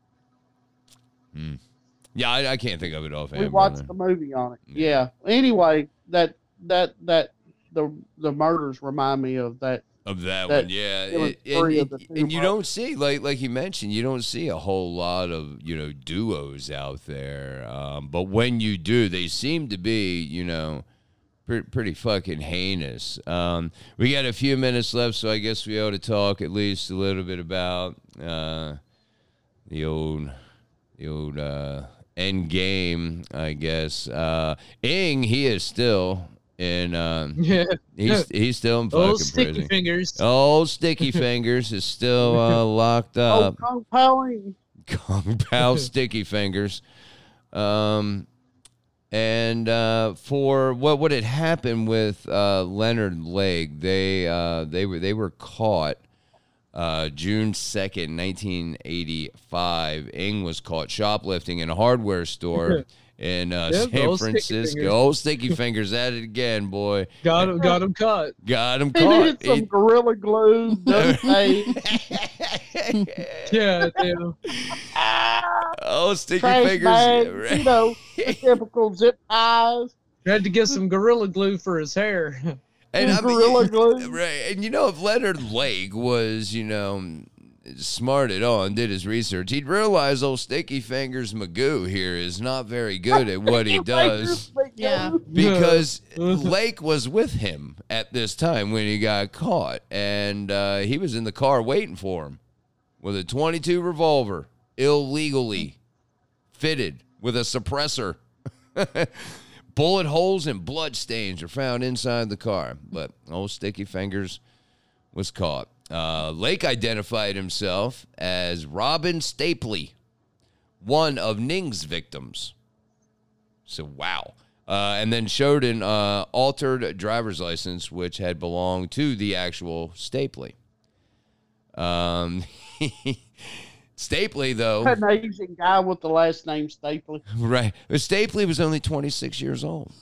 yeah. I, I can't think of it offhand.
We watched
brother.
the movie on it.
Yeah.
Yeah. Anyway, that that that the the murders remind me of that.
Of that,
that
one, yeah,
it was
It- and,
three of
and-
the two
and you
brothers.
don't see like like you mentioned, you don't see a whole lot of you know duos out there. Um, but when you do, they seem to be you know pretty, pretty fucking heinous. Um, we got a few minutes left, so I guess we ought to talk at least a little bit about uh, the old the old uh, end game, I guess. Uh, Ing, he is still in. Um,
Yeah.
he's he's still in fucking
Old sticky
prison.
fingers.
Old Sticky Fingers is still uh, locked
Oh,
up.
Kung Paoing.
Kung Pao Sticky Fingers. Um, and uh, for what what had happened with uh, Leonard Lake, they uh, they were they were caught uh, June second, nineteen eighty five. Ing was caught shoplifting in a hardware store. In uh,
Yep,
San
old Sticky
Francisco,
Fingers.
old Sticky Fingers at it again, boy.
Got him, got him caught.
Got him
He
caught.
needed some
He-
Gorilla Glue, duct tape,
Yeah, damn.
Oh, Sticky
trash
Fingers.
bags,
Right.
you know, the typical zip ties.
Had to get some gorilla glue for his hair.
And I mean,
Gorilla Glue.
right. And you know, if Leonard Lake was, you know, smart at all and did his research, he'd realize old Sticky Fingers Magoo here is not very good at what he does.
Yeah.
Because Lake was with him at this time when he got caught, and uh, he was in the car waiting for him with a twenty-two revolver, illegally fitted with a suppressor. Bullet holes and blood stains are found inside the car, but old Sticky Fingers was caught. Uh, Lake identified himself as Robin Stapley, one of Ning's victims. So, wow. Uh, and then showed an uh, altered driver's license, which had belonged to the actual Stapley. Um, Stapley, though,
An Asian guy with the last name Stapley.
right? But Stapley was only twenty-six years old.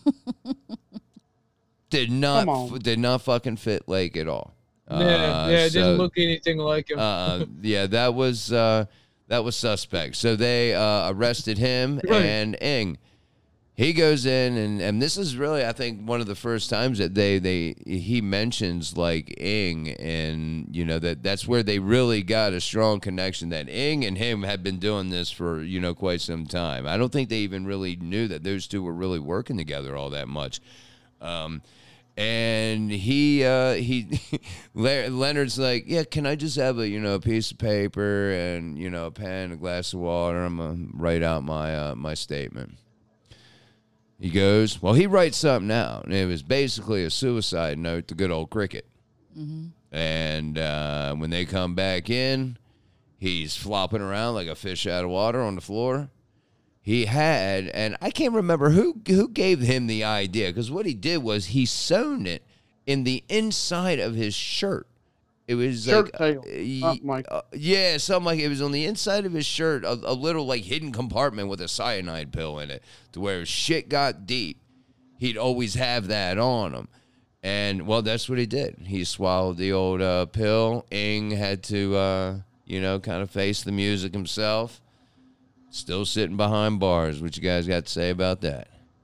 Did not,
Come on.
did not fucking fit Lake at all.
Yeah,
Uh,
yeah, it
so-
didn't look anything like him.
uh, yeah, that was uh, that was suspect. So they uh, arrested him
Right.
and Ing. He goes in, and, and this is really, I think, one of the first times that they they he mentions like Ing, and you know that that's where they really got a strong connection. That Ing and him had been doing this for you know quite some time. I don't think they even really knew that those two were really working together all that much. Um, And he, uh, he, Le- Leonard's like, yeah, can I just have a, you know, a piece of paper and, you know, a pen, a glass of water? I'm going to write out my, uh, my statement. He goes, well, he writes something out. And it was basically a suicide note to good old Cricket. And uh, when they come back in, he's flopping around like a fish out of water on the floor. He had, and I can't remember who who gave him the idea, because what he did was he sewn it in the inside of his shirt. It was
Shirt
like,
tail,
uh,
something like
uh, yeah, something like it was on the inside of his shirt, a, a little like hidden compartment with a cyanide pill in it, to where if shit got deep, he'd always have that on him. And well, that's what he did. He swallowed the old uh, pill. Ing had to, uh, you know, kind of face the music himself. Still sitting behind bars. What you guys got to say about that?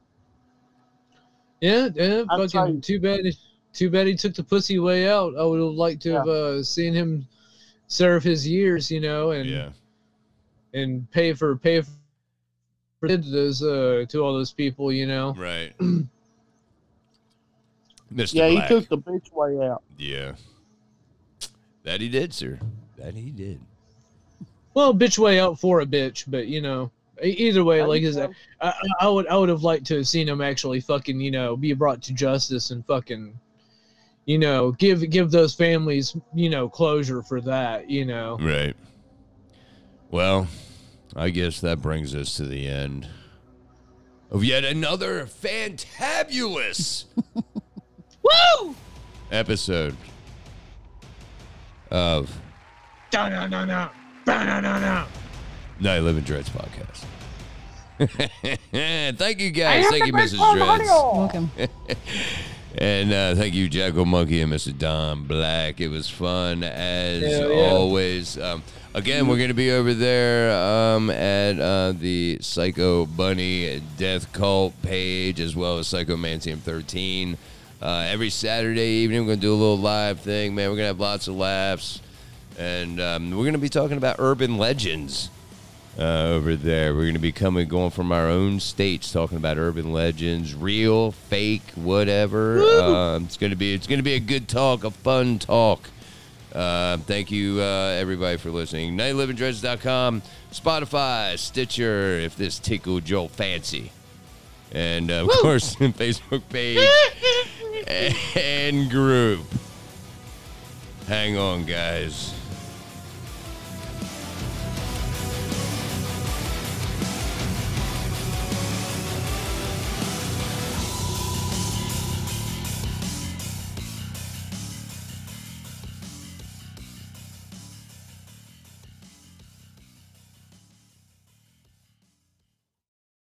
Yeah, yeah,
I'm
fucking
sorry.
too bad. Too bad he took the pussy way out. I would have liked to have uh, seen him serve his years, you know, and and pay for pay for those uh, to all those people, you know.
Right. Mister
Yeah,
Black.
he took the bitch way out.
Yeah. That he did, sir. That he did.
Well, bitch way out for a bitch, but you know, e- either way,
There
like
you
is
go.
I, I would I would have liked to have seen him actually fucking you know be brought to justice and fucking you know give give those families you know closure for that you know.
Right. Well, I guess that brings us to the end of yet another fantabulous
Woo!
episode of
No, no, no, no. No, no, no, no.
Night Living Dreads podcast. Thank you guys. Thank you, Missus Dreads.
Welcome.
And uh, thank you, Jackal Monkey and Mister Don Black. It was fun as
Hell yeah.
always. Um, again, we're going to be over there um, at uh, the Psycho Bunny Death Cult page, as well as Psychomancium thirteen. Uh, every Saturday evening, we're going to do a little live thing. Man, we're going to have lots of laughs. And um, we're going to be talking about urban legends. Uh, over there, we're going to be coming, going from our own states, talking about urban legends, real, fake, whatever. Uh, it's going to be, it's going to be a good talk, a fun talk. Uh, thank you, uh, everybody, for listening. night living dreads dot com, Spotify, Stitcher, if this tickled your fancy, and uh, of
Woo!
course, Facebook page and group. Hang on, guys.